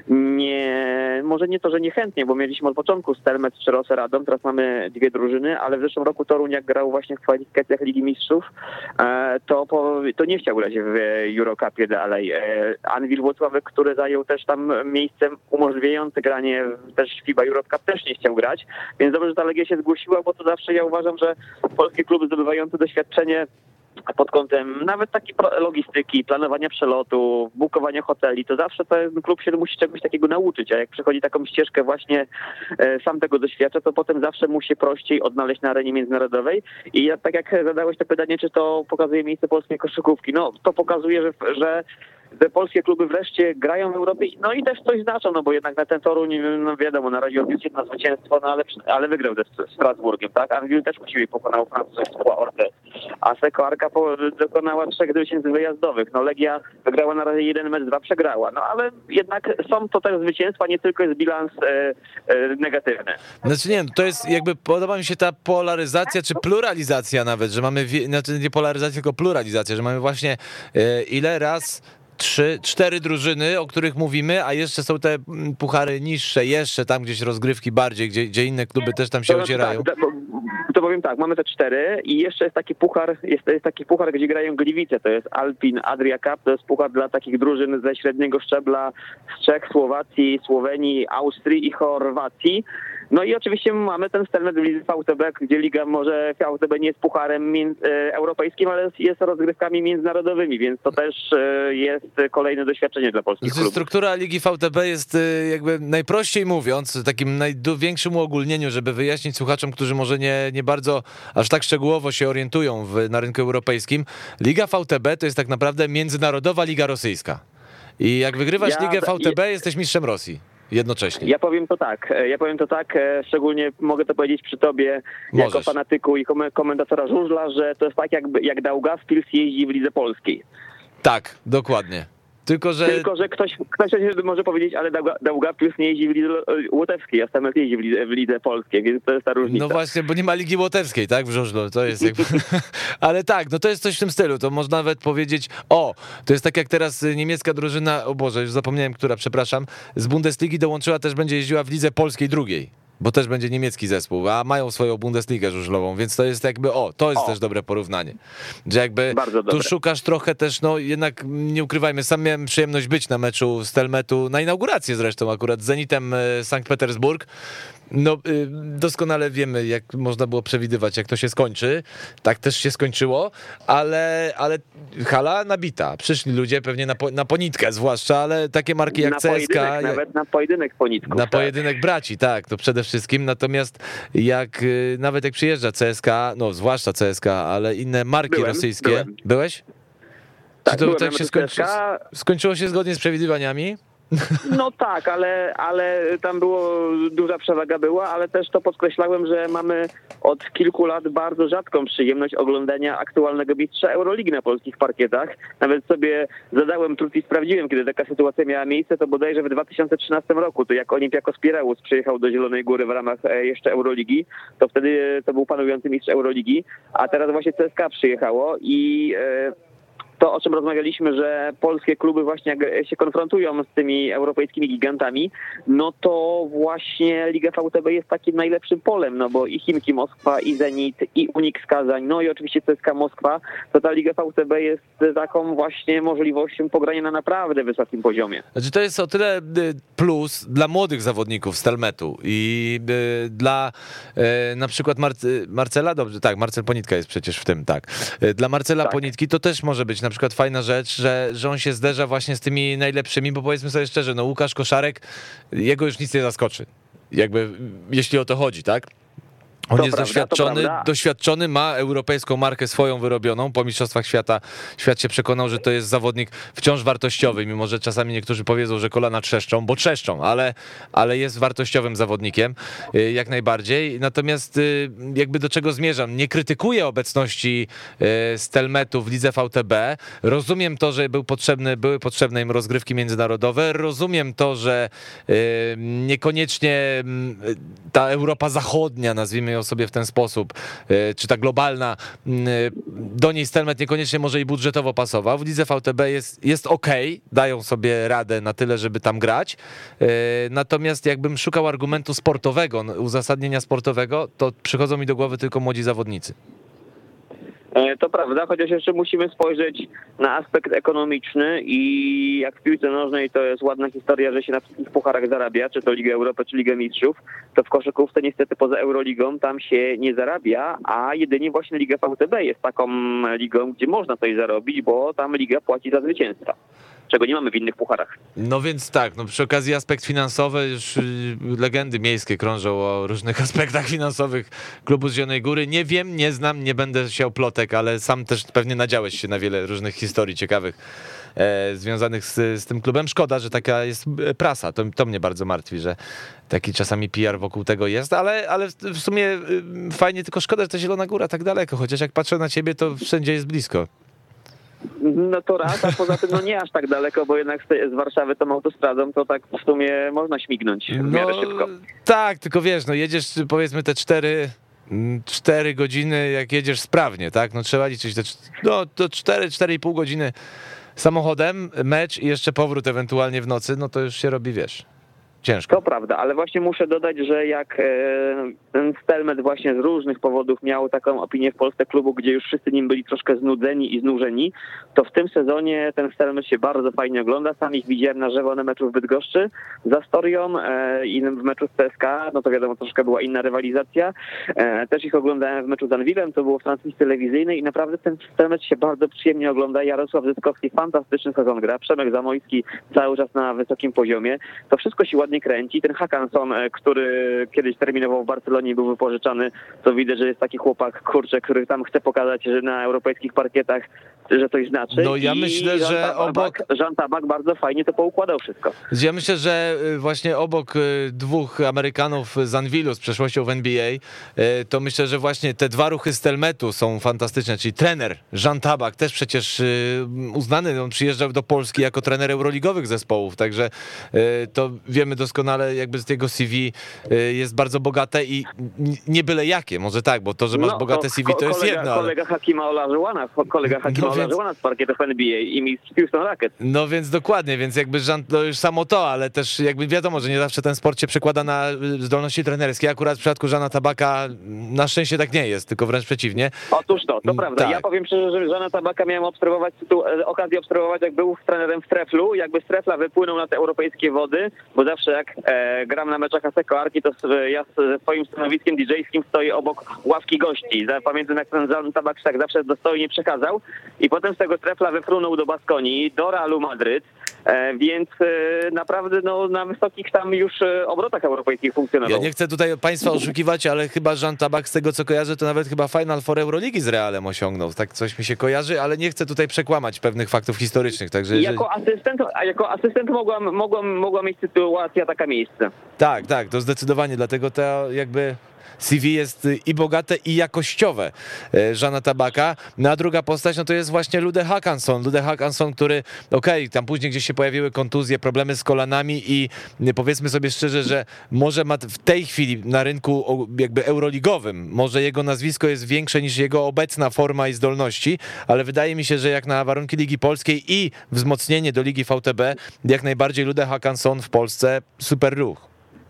Speaker 4: nie, może nie to, że niechętnie, bo mieliśmy od początku Stelmet czy Rosę Radom, teraz mamy dwie drużyny, ale w zeszłym roku Toruń, jak grał właśnie w kwalifikacjach Ligi Mistrzów, e, to, po, to nie chciał grać w Eurocupie dalej. E, Anwil Włocławek, który zajął też tam miejscem umożliwiające granie też FIBA Europe Cup, też nie chciał grać, więc dobrze, że ta Legia się zgłosiła, bo to zawsze ja uważam, że polskie kluby zdobywające doświadczenie pod kątem nawet takiej logistyki, planowania przelotu, bukowania hoteli, to zawsze ten klub się musi czegoś takiego nauczyć, a jak przechodzi taką ścieżkę właśnie e, sam tego doświadcza, to potem zawsze mu się prościej odnaleźć na arenie międzynarodowej. I ja, tak jak zadałeś to pytanie, czy to pokazuje miejsce polskiej koszykówki, no to pokazuje, że, że te polskie kluby wreszcie grają w Europie, no i też coś znaczą, no bo jednak na ten Toruń, no wiadomo, na razie odniósł jedno zwycięstwo, no ale, ale wygrał ze Strasburgiem, tak? Anwil też u siebie pokonał Francuzów Orte, a Seko Arka dokonała trzech zwycięstw wyjazdowych. No Legia wygrała na razie jeden mecz, dwa przegrała, no ale jednak są to też zwycięstwa, nie tylko jest bilans e, e, negatywny.
Speaker 2: Znaczy nie, to jest jakby, podoba mi się ta polaryzacja, czy pluralizacja nawet, że mamy, znaczy nie polaryzacja, tylko pluralizacja, że mamy właśnie e, ile raz trzy, cztery drużyny, o których mówimy, a jeszcze są te puchary niższe, jeszcze tam gdzieś rozgrywki bardziej, gdzie, gdzie inne kluby też tam się
Speaker 4: to,
Speaker 2: ocierają.
Speaker 4: Tak, to, to powiem tak, mamy te cztery i jeszcze jest taki puchar, jest, jest taki puchar, gdzie grają Gliwice, to jest Alpin Adria Cup, to jest puchar dla takich drużyn ze średniego szczebla z Czech, Słowacji, Słowenii, Austrii i Chorwacji. No i oczywiście mamy ten Stelmet w lidze V T B, gdzie liga może V T B nie jest pucharem między, e, europejskim, ale jest rozgrywkami międzynarodowymi, więc to też e, jest kolejne doświadczenie dla polskich
Speaker 2: znaczy,
Speaker 4: klubów.
Speaker 2: Struktura ligi V T B jest jakby najprościej mówiąc, takim największym uogólnieniu, żeby wyjaśnić słuchaczom, którzy może nie, nie bardzo aż tak szczegółowo się orientują w, na rynku europejskim. Liga V T B to jest tak naprawdę międzynarodowa liga rosyjska. I jak wygrywasz ja, ligę V T B, ja... jesteś mistrzem Rosji. Jednocześnie.
Speaker 4: Ja powiem to tak, ja powiem to tak, szczególnie mogę to powiedzieć przy tobie
Speaker 2: Możesz.
Speaker 4: Jako fanatyku i komentatora żużla, że to jest tak jakby jak Daugavpils jeździ w lidze polskiej.
Speaker 2: Tak, dokładnie. Tylko, że,
Speaker 4: Tylko, że ktoś, ktoś może powiedzieć, ale Daugavpils nie jeździ w lidze łotewskiej, a Stelmet jeździ w lidze, w lidze polskiej, więc to jest ta różnica.
Speaker 2: No właśnie, bo nie ma ligi łotewskiej, tak, w żużlu, to jest jakby... Ale tak, no to jest coś w tym stylu, to można nawet powiedzieć, o, to jest tak jak teraz niemiecka drużyna, o Boże, już zapomniałem, która, przepraszam, z Bundesligi dołączyła, też będzie jeździła w lidze polskiej drugiej. Bo też będzie niemiecki zespół, a mają swoją Bundesligę żużlową, więc to jest jakby, o, to jest o. też dobre porównanie. Że jakby tu szukasz trochę też, no jednak nie ukrywajmy, sam miałem przyjemność być na meczu Stelmetu, na inaugurację zresztą akurat, z Zenitem Sankt Petersburg. No doskonale wiemy, jak można było przewidywać, jak to się skończy. Tak też się skończyło, ale, ale hala nabita. Przyszli ludzie pewnie na, po, na ponitkę zwłaszcza, ale takie marki jak
Speaker 4: na
Speaker 2: C S K...
Speaker 4: Pojedynek, nawet na pojedynek ponitków.
Speaker 2: Na
Speaker 4: tak.
Speaker 2: pojedynek braci, tak, to przede wszystkim. Natomiast jak nawet jak przyjeżdża C S K, no zwłaszcza C S K, ale inne marki
Speaker 4: byłem,
Speaker 2: rosyjskie...
Speaker 4: Byłem.
Speaker 2: Byłeś?
Speaker 4: Tak,
Speaker 2: Czy to
Speaker 4: byłem
Speaker 2: tak się skończy... skończyło się zgodnie z przewidywaniami?
Speaker 4: No tak, ale, ale tam było, duża przewaga była, ale też to podkreślałem, że mamy od kilku lat bardzo rzadką przyjemność oglądania aktualnego mistrza Euroligi na polskich parkietach. Nawet sobie zadałem trud i sprawdziłem, kiedy taka sytuacja miała miejsce, to bodajże w dwa tysiące trzynastym roku, to jak Olympiakos Piraeus przyjechał do Zielonej Góry w ramach jeszcze Euroligi, to wtedy to był panujący mistrz Euroligi, a teraz właśnie C S K przyjechało i to, o czym rozmawialiśmy, że polskie kluby właśnie jak się konfrontują z tymi europejskimi gigantami, no to właśnie Liga V T B jest takim najlepszym polem, no bo i Chimki Moskwa, i Zenit, i Uniks Kazań, no i oczywiście C S K Moskwa, to ta Liga V T B jest taką właśnie możliwością pogrania na naprawdę wysokim poziomie.
Speaker 2: Znaczy to jest o tyle plus dla młodych zawodników Stelmetu i dla na przykład Mar- Marcela, dobrze, tak, Marcel Ponitka jest przecież w tym, tak. Dla Marcela tak. Ponitki to też może być na przykład fajna rzecz, że, że on się zderza właśnie z tymi najlepszymi, bo powiedzmy sobie szczerze, no Łukasz Koszarek, jego już nic nie zaskoczy, jakby jeśli o to chodzi, tak? On
Speaker 4: to
Speaker 2: jest
Speaker 4: prawda,
Speaker 2: doświadczony, doświadczony, ma europejską markę swoją wyrobioną. Po Mistrzostwach Świata świat się przekonał, że to jest zawodnik wciąż wartościowy, mimo że czasami niektórzy powiedzą, że kolana trzeszczą, bo trzeszczą, ale, ale jest wartościowym zawodnikiem jak najbardziej. Natomiast jakby do czego zmierzam? Nie krytykuję obecności Stelmetu w lidze V T B. Rozumiem to, że był potrzebny, były potrzebne im rozgrywki międzynarodowe. Rozumiem to, że niekoniecznie ta Europa Zachodnia, nazwijmy ją sobie w ten sposób, czy ta globalna, do niej Stelmet niekoniecznie może i budżetowo pasował. W lidze V T B jest, jest okej, okay, dają sobie radę na tyle, żeby tam grać. Natomiast jakbym szukał argumentu sportowego, uzasadnienia sportowego, to przychodzą mi do głowy tylko młodzi zawodnicy.
Speaker 4: To prawda, chociaż jeszcze musimy spojrzeć na aspekt ekonomiczny i jak w piłce nożnej to jest ładna historia, że się na wszystkich pucharach zarabia, czy to Ligę Europy, czy Ligę Mistrzów, to w koszykówce niestety poza Euroligą tam się nie zarabia, a jedynie właśnie Liga V T B jest taką ligą, gdzie można coś zarobić, bo tam liga płaci za zwycięstwa, czego nie mamy w innych pucharach.
Speaker 2: No więc tak, no przy okazji aspekt finansowy, już legendy miejskie krążą o różnych aspektach finansowych klubu z Zielonej Góry. Nie wiem, nie znam, nie będę siał plotek, ale sam też pewnie nadziałeś się na wiele różnych historii ciekawych e, związanych z, z tym klubem. Szkoda, że taka jest prasa, to, to mnie bardzo martwi, że taki czasami P R wokół tego jest, ale, ale w sumie fajnie, tylko szkoda, że ta Zielona Góra tak daleko, chociaż jak patrzę na ciebie, to wszędzie jest blisko.
Speaker 4: No to raz, a poza tym no nie aż tak daleko, bo jednak z Warszawy tą autostradą to tak w sumie można śmignąć w miarę
Speaker 2: no,
Speaker 4: szybko.
Speaker 2: Tak, tylko wiesz, no jedziesz powiedzmy te cztery, cztery godziny, jak jedziesz sprawnie, tak? No trzeba liczyć te no, to cztery, cztery i pół godziny samochodem, mecz i jeszcze powrót ewentualnie w nocy, no to już się robi, wiesz, ciężko.
Speaker 4: To prawda, ale właśnie muszę dodać, że jak ten Stelmet właśnie z różnych powodów miał taką opinię w Polsce klubu, gdzie już wszyscy nim byli troszkę znudzeni i znużeni, to w tym sezonie ten Stelmet się bardzo fajnie ogląda. Sam ich widziałem na żywo na meczu w Bydgoszczy z Astorią i w meczu z C S K, no to wiadomo, troszkę była inna rywalizacja. Też ich oglądałem w meczu z Anwilem, to było w transmisji telewizyjnej i naprawdę ten Stelmet się bardzo przyjemnie ogląda. Jarosław Zyskowski fantastyczny sezon gra, Przemek Zamojski cały czas na wysokim poziomie. To wszystko się ładnie kręci. Ten Hakanson, który kiedyś terminował w Barcelonie i był wypożyczany, to widać, że jest taki chłopak, kurczę, który tam chce pokazać, że na europejskich parkietach, że coś znaczy.
Speaker 2: No ja
Speaker 4: I
Speaker 2: myślę,
Speaker 4: Jean
Speaker 2: że
Speaker 4: Tabak,
Speaker 2: obok...
Speaker 4: Jean Tabak bardzo fajnie to poukładał wszystko.
Speaker 2: Ja myślę, że właśnie obok dwóch Amerykanów z Anwilu z przeszłością w N B A, to myślę, że właśnie te dwa ruchy Stelmetu są fantastyczne, czyli trener Jean Tabak, też przecież uznany, on przyjeżdżał do Polski jako trener euroligowych zespołów, także to wiemy doskonale, jakby z tego C V jest bardzo bogate i nie byle jakie, może tak, bo to, że masz
Speaker 4: no,
Speaker 2: bogate C V, to jest
Speaker 4: kolega,
Speaker 2: jedno. Ale...
Speaker 4: Kolega Hakima Olajuwona, kolega Hakima
Speaker 2: no
Speaker 4: Olajuwona z parkietów N B A i mistrz Houston Rockets.
Speaker 2: No więc dokładnie, więc jakby Jean, to już samo to, ale też jakby wiadomo, że nie zawsze ten sport się przekłada na zdolności trenerskie. Akurat w przypadku Jeana Tabaka na szczęście tak nie jest, tylko wręcz przeciwnie.
Speaker 4: Otóż to, to prawda.
Speaker 2: Tak.
Speaker 4: Ja powiem szczerze, że Jeana Tabaka miałem obserwować, tu, okazję obserwować, jak był trenerem w Treflu, jakby z Trefla wypłynął na te europejskie wody, bo zawsze jak e, gram na meczach Asseco Arki, to ja ze swoim stanowiskiem D J-skim stoję obok ławki gości. Pamiętam, jak ten Jean Tabak tak zawsze dostojnie przekazał i potem z tego Trefla wyfrunął do Baskonii, do Realu Madryt. więc naprawdę no, na wysokich tam już obrotach europejskich funkcjonował.
Speaker 2: Ja nie chcę tutaj państwa oszukiwać, ale chyba Jan Tabak, z tego co kojarzę, to nawet chyba Final Four Euroligi z Realem osiągnął. Tak coś mi się kojarzy, ale nie chcę tutaj przekłamać pewnych faktów historycznych. Także
Speaker 4: jako asystent, a jako asystent mogłam, mogłam, mogła mieć sytuacja taka miejsce.
Speaker 2: Tak, tak, to zdecydowanie, dlatego to jakby C V jest i bogate, i jakościowe Jana Tabaka. No a druga postać, no to jest właśnie Lude Håkansson. Lude Håkansson, który, okej, okay, tam później gdzieś się pojawiły kontuzje, problemy z kolanami i powiedzmy sobie szczerze, że może ma w tej chwili na rynku jakby euroligowym, może jego nazwisko jest większe niż jego obecna forma i zdolności, ale wydaje mi się, że jak na warunki Ligi Polskiej i wzmocnienie do Ligi V T B, jak najbardziej Lude Håkansson w Polsce super ruch.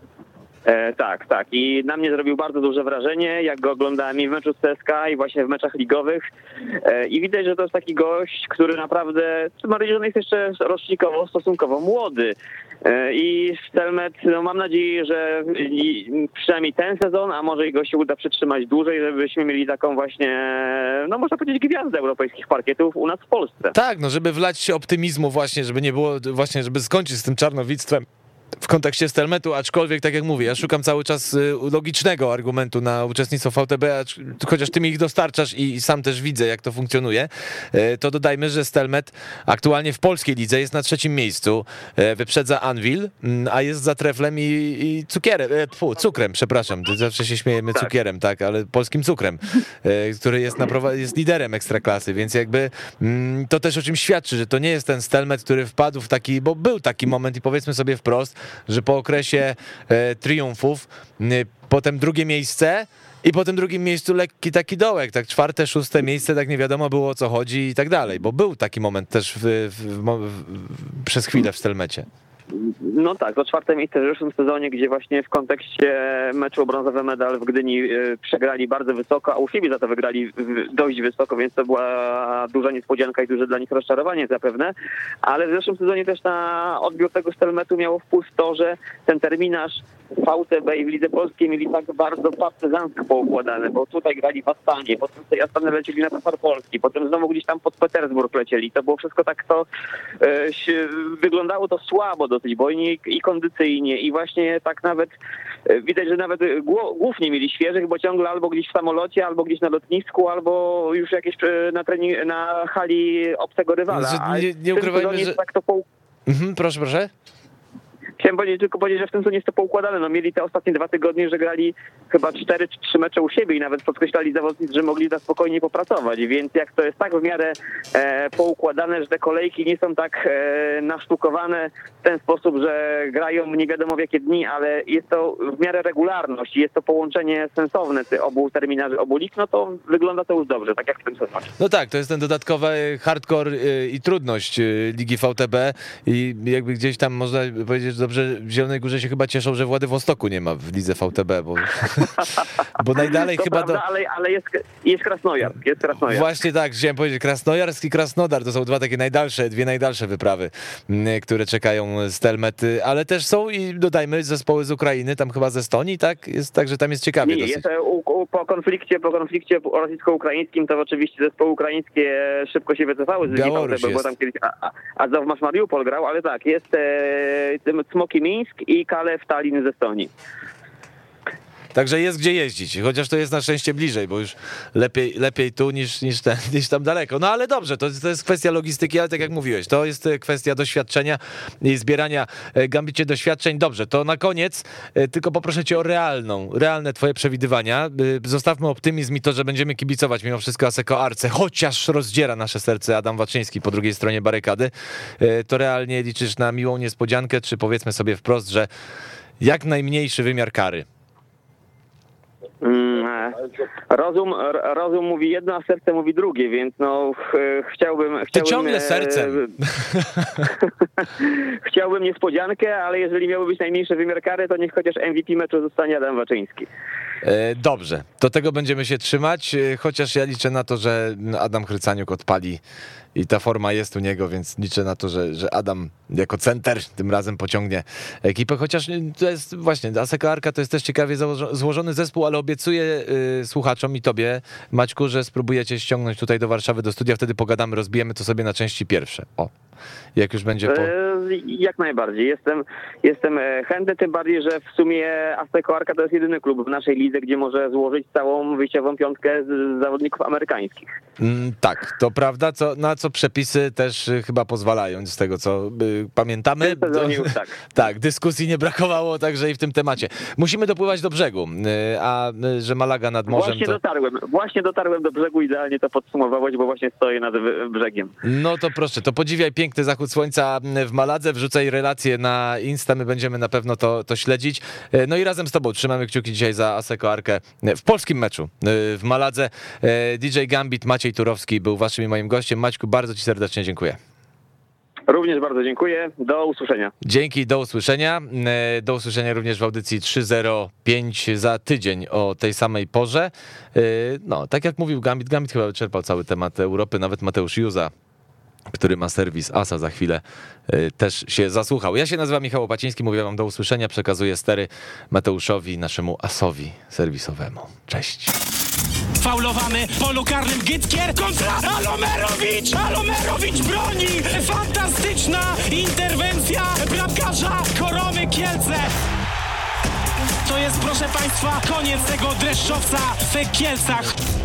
Speaker 4: E, tak, tak. I na mnie zrobił bardzo duże wrażenie, jak go oglądałem i w meczu z C S K A i właśnie w meczach ligowych. E, I widać, że to jest taki gość, który naprawdę, tym bardziej, że on jest jeszcze rocznikowo, stosunkowo młody. E, I Stelmet, no mam nadzieję, że i, przynajmniej ten sezon, a może go się uda przytrzymać dłużej, żebyśmy mieli taką właśnie, no można powiedzieć, gwiazdę europejskich parkietów u nas w Polsce.
Speaker 2: Tak, no żeby wlać się optymizmu właśnie, żeby nie było, właśnie żeby skończyć z tym czarnowictwem w kontekście Stelmetu, aczkolwiek tak jak mówię, ja szukam cały czas logicznego argumentu na uczestnictwo V T B, chociaż ty mi ich dostarczasz i sam też widzę, jak to funkcjonuje, to dodajmy, że Stelmet aktualnie w polskiej lidze jest na trzecim miejscu, wyprzedza Anwil, a jest za Treflem i, i cukierem, fu, cukrem, przepraszam, zawsze się śmiejemy
Speaker 4: tak.
Speaker 2: cukierem, tak, ale polskim cukrem, który jest, na, jest liderem Ekstraklasy, więc jakby to też o czym świadczy, że to nie jest ten Stelmet, który wpadł w taki, bo był taki moment i powiedzmy sobie wprost, że po okresie e, triumfów, e, potem drugie miejsce i po tym drugim miejscu lekki taki dołek, tak czwarte, szóste miejsce, tak nie wiadomo było o co chodzi i tak dalej, bo był taki moment też w, w, w, w, przez chwilę w Stelmecie.
Speaker 4: No tak, to czwarte miejsce w zeszłym sezonie, gdzie właśnie w kontekście meczu o brązowy medal w Gdyni przegrali bardzo wysoko, a u siebie za to wygrali dość wysoko, więc to była duża niespodzianka i duże dla nich rozczarowanie zapewne, ale w zeszłym sezonie też na odbiór tego Stelmetu miało wpływ to, że ten terminarz V T B i w Lidze Polskiej mieli tak bardzo partyzancko poukładane, bo tutaj grali w Astanie, potem z tej Astany lecieli na Puchar Polski, potem znowu gdzieś tam pod Petersburg lecieli. To było wszystko tak, to e, się, wyglądało to słabo dosyć, bo i, i kondycyjnie i właśnie tak nawet e, widać, że nawet głów nie mieli świeżych, bo ciągle albo gdzieś w samolocie, albo gdzieś na lotnisku, albo już jakieś e, na, trening, na hali obcego rywala.
Speaker 2: Nie, nie ukrywajmy, że...
Speaker 4: Tak to po...
Speaker 2: mhm, proszę, proszę.
Speaker 4: Chciałem powiedzieć, tylko powiedzieć, że w tym sezonie jest to poukładane. No, mieli te ostatnie dwa tygodnie, że grali chyba cztery czy trzy mecze u siebie i nawet podkreślali zawodnicy, że mogli na spokojnie popracować. Więc jak to jest tak w miarę e, poukładane, że te kolejki nie są tak e, nasztukowane w ten sposób, że grają nie wiadomo w jakie dni, ale jest to w miarę regularność i jest to połączenie sensowne tych obu terminarzy, obu lig, no to wygląda to już dobrze, tak jak w tym sezonie.
Speaker 2: No tak, to jest ten dodatkowy hardcore i trudność Ligi V T B i jakby gdzieś tam można powiedzieć, że dobrze, w Zielonej Górze się chyba cieszą, że Władywostoku nie ma w lidze V T B, bo, bo najdalej
Speaker 4: to
Speaker 2: chyba...
Speaker 4: prawda, do... ale, ale jest, jest Krasnojarsk, jest Krasnojarsk.
Speaker 2: Właśnie tak, chciałem powiedzieć, Krasnojarsk i Krasnodar to są dwa takie najdalsze, dwie najdalsze wyprawy, które czekają Stelmet, ale też są i dodajmy zespoły z Ukrainy, tam chyba ze Estonii, tak? Jest tak, że tam jest ciekawie
Speaker 4: nie,
Speaker 2: dosyć.
Speaker 4: Jest, u, u, po konflikcie, po konflikcie rosyjsko-ukraińskim to oczywiście zespoły ukraińskie szybko się wycofały z Ligi V T B, bo tam kiedyś Azov Masz Mariupol grał, ale tak, jest e, Smoki Mińsk i Kalew Tallinn z Estonii.
Speaker 2: Także jest gdzie jeździć, chociaż to jest na szczęście bliżej, bo już lepiej, lepiej tu niż, niż, ten, niż tam daleko. No ale dobrze, to, to jest kwestia logistyki, ale tak jak mówiłeś, to jest kwestia doświadczenia i zbierania gambicie doświadczeń. Dobrze, to na koniec tylko poproszę cię o realną, realne twoje przewidywania. Zostawmy optymizm i to, że będziemy kibicować mimo wszystko Asseco Arce, chociaż rozdziera nasze serce Adam Waczyński po drugiej stronie barykady. To realnie liczysz na miłą niespodziankę, czy powiedzmy sobie wprost, że jak najmniejszy wymiar kary?
Speaker 4: Rozum, rozum mówi jedno, a serce mówi drugie, więc no ch chciałbym...
Speaker 2: Ty
Speaker 4: chciałbym,
Speaker 2: ciągle sercem.
Speaker 4: Chciałbym niespodziankę, ale jeżeli miałby być najmniejszy wymiar kary, to niech chociaż M V P meczu zostanie Adam Waczyński.
Speaker 2: Dobrze, do tego będziemy się trzymać, chociaż ja liczę na to, że Adam Chrycaniuk odpali i ta forma jest u niego, więc liczę na to, że, że Adam jako center tym razem pociągnie ekipę, chociaż to jest właśnie, Asseco Arka to jest też ciekawie złożony zespół, ale obiecuję y, słuchaczom i tobie, Maćku, że spróbujecie ściągnąć tutaj do Warszawy do studia, wtedy pogadamy, rozbijemy to sobie na części pierwsze. O, jak już będzie po...
Speaker 4: jak najbardziej. Jestem, jestem chętny, tym bardziej, że w sumie Azteco Arca to jest jedyny klub w naszej lidze, gdzie może złożyć całą wyjściową piątkę z zawodników amerykańskich.
Speaker 2: Mm, tak, to prawda, co, na co przepisy też y, chyba pozwalają, z tego co y, pamiętamy.
Speaker 4: W tym sezonie już tak.
Speaker 2: Tak, dyskusji nie brakowało także i w tym temacie. Musimy dopływać do brzegu, y, a y, że Malaga nad morzem
Speaker 4: Właśnie
Speaker 2: to...
Speaker 4: dotarłem, właśnie dotarłem do brzegu, idealnie to podsumowałeś, bo właśnie stoję nad brzegiem.
Speaker 2: No to proszę, to podziwiaj piękny zachód słońca w Maladze, wrzucaj relacje na Insta, my będziemy na pewno to, to śledzić. No i razem z tobą trzymamy kciuki dzisiaj za Azteco Arkę w polskim meczu w Maladze. D J Gambit, Maciej Turowski był waszym i moim gościem. Maćku, bardzo ci serdecznie dziękuję.
Speaker 4: Również bardzo dziękuję. Do usłyszenia.
Speaker 2: Dzięki, do usłyszenia. Do usłyszenia również w audycji trzy zero pięć za tydzień o tej samej porze. No, tak jak mówił Gambit, Gambit chyba wyczerpał cały temat Europy, nawet Mateusz Juza, który ma serwis Asa, za chwilę też się zasłuchał. Ja się nazywam Michał Opaciński, mówię wam do usłyszenia, przekazuję stery Mateuszowi, naszemu Asowi serwisowemu. Cześć.
Speaker 5: Faulowany w polu karnym Gytkier kontra Alomerowicz! Alomerowicz broni! Fantastyczna interwencja bramkarza Koromy Kielce! To jest, proszę państwa, koniec tego dreszczowca w Kielcach.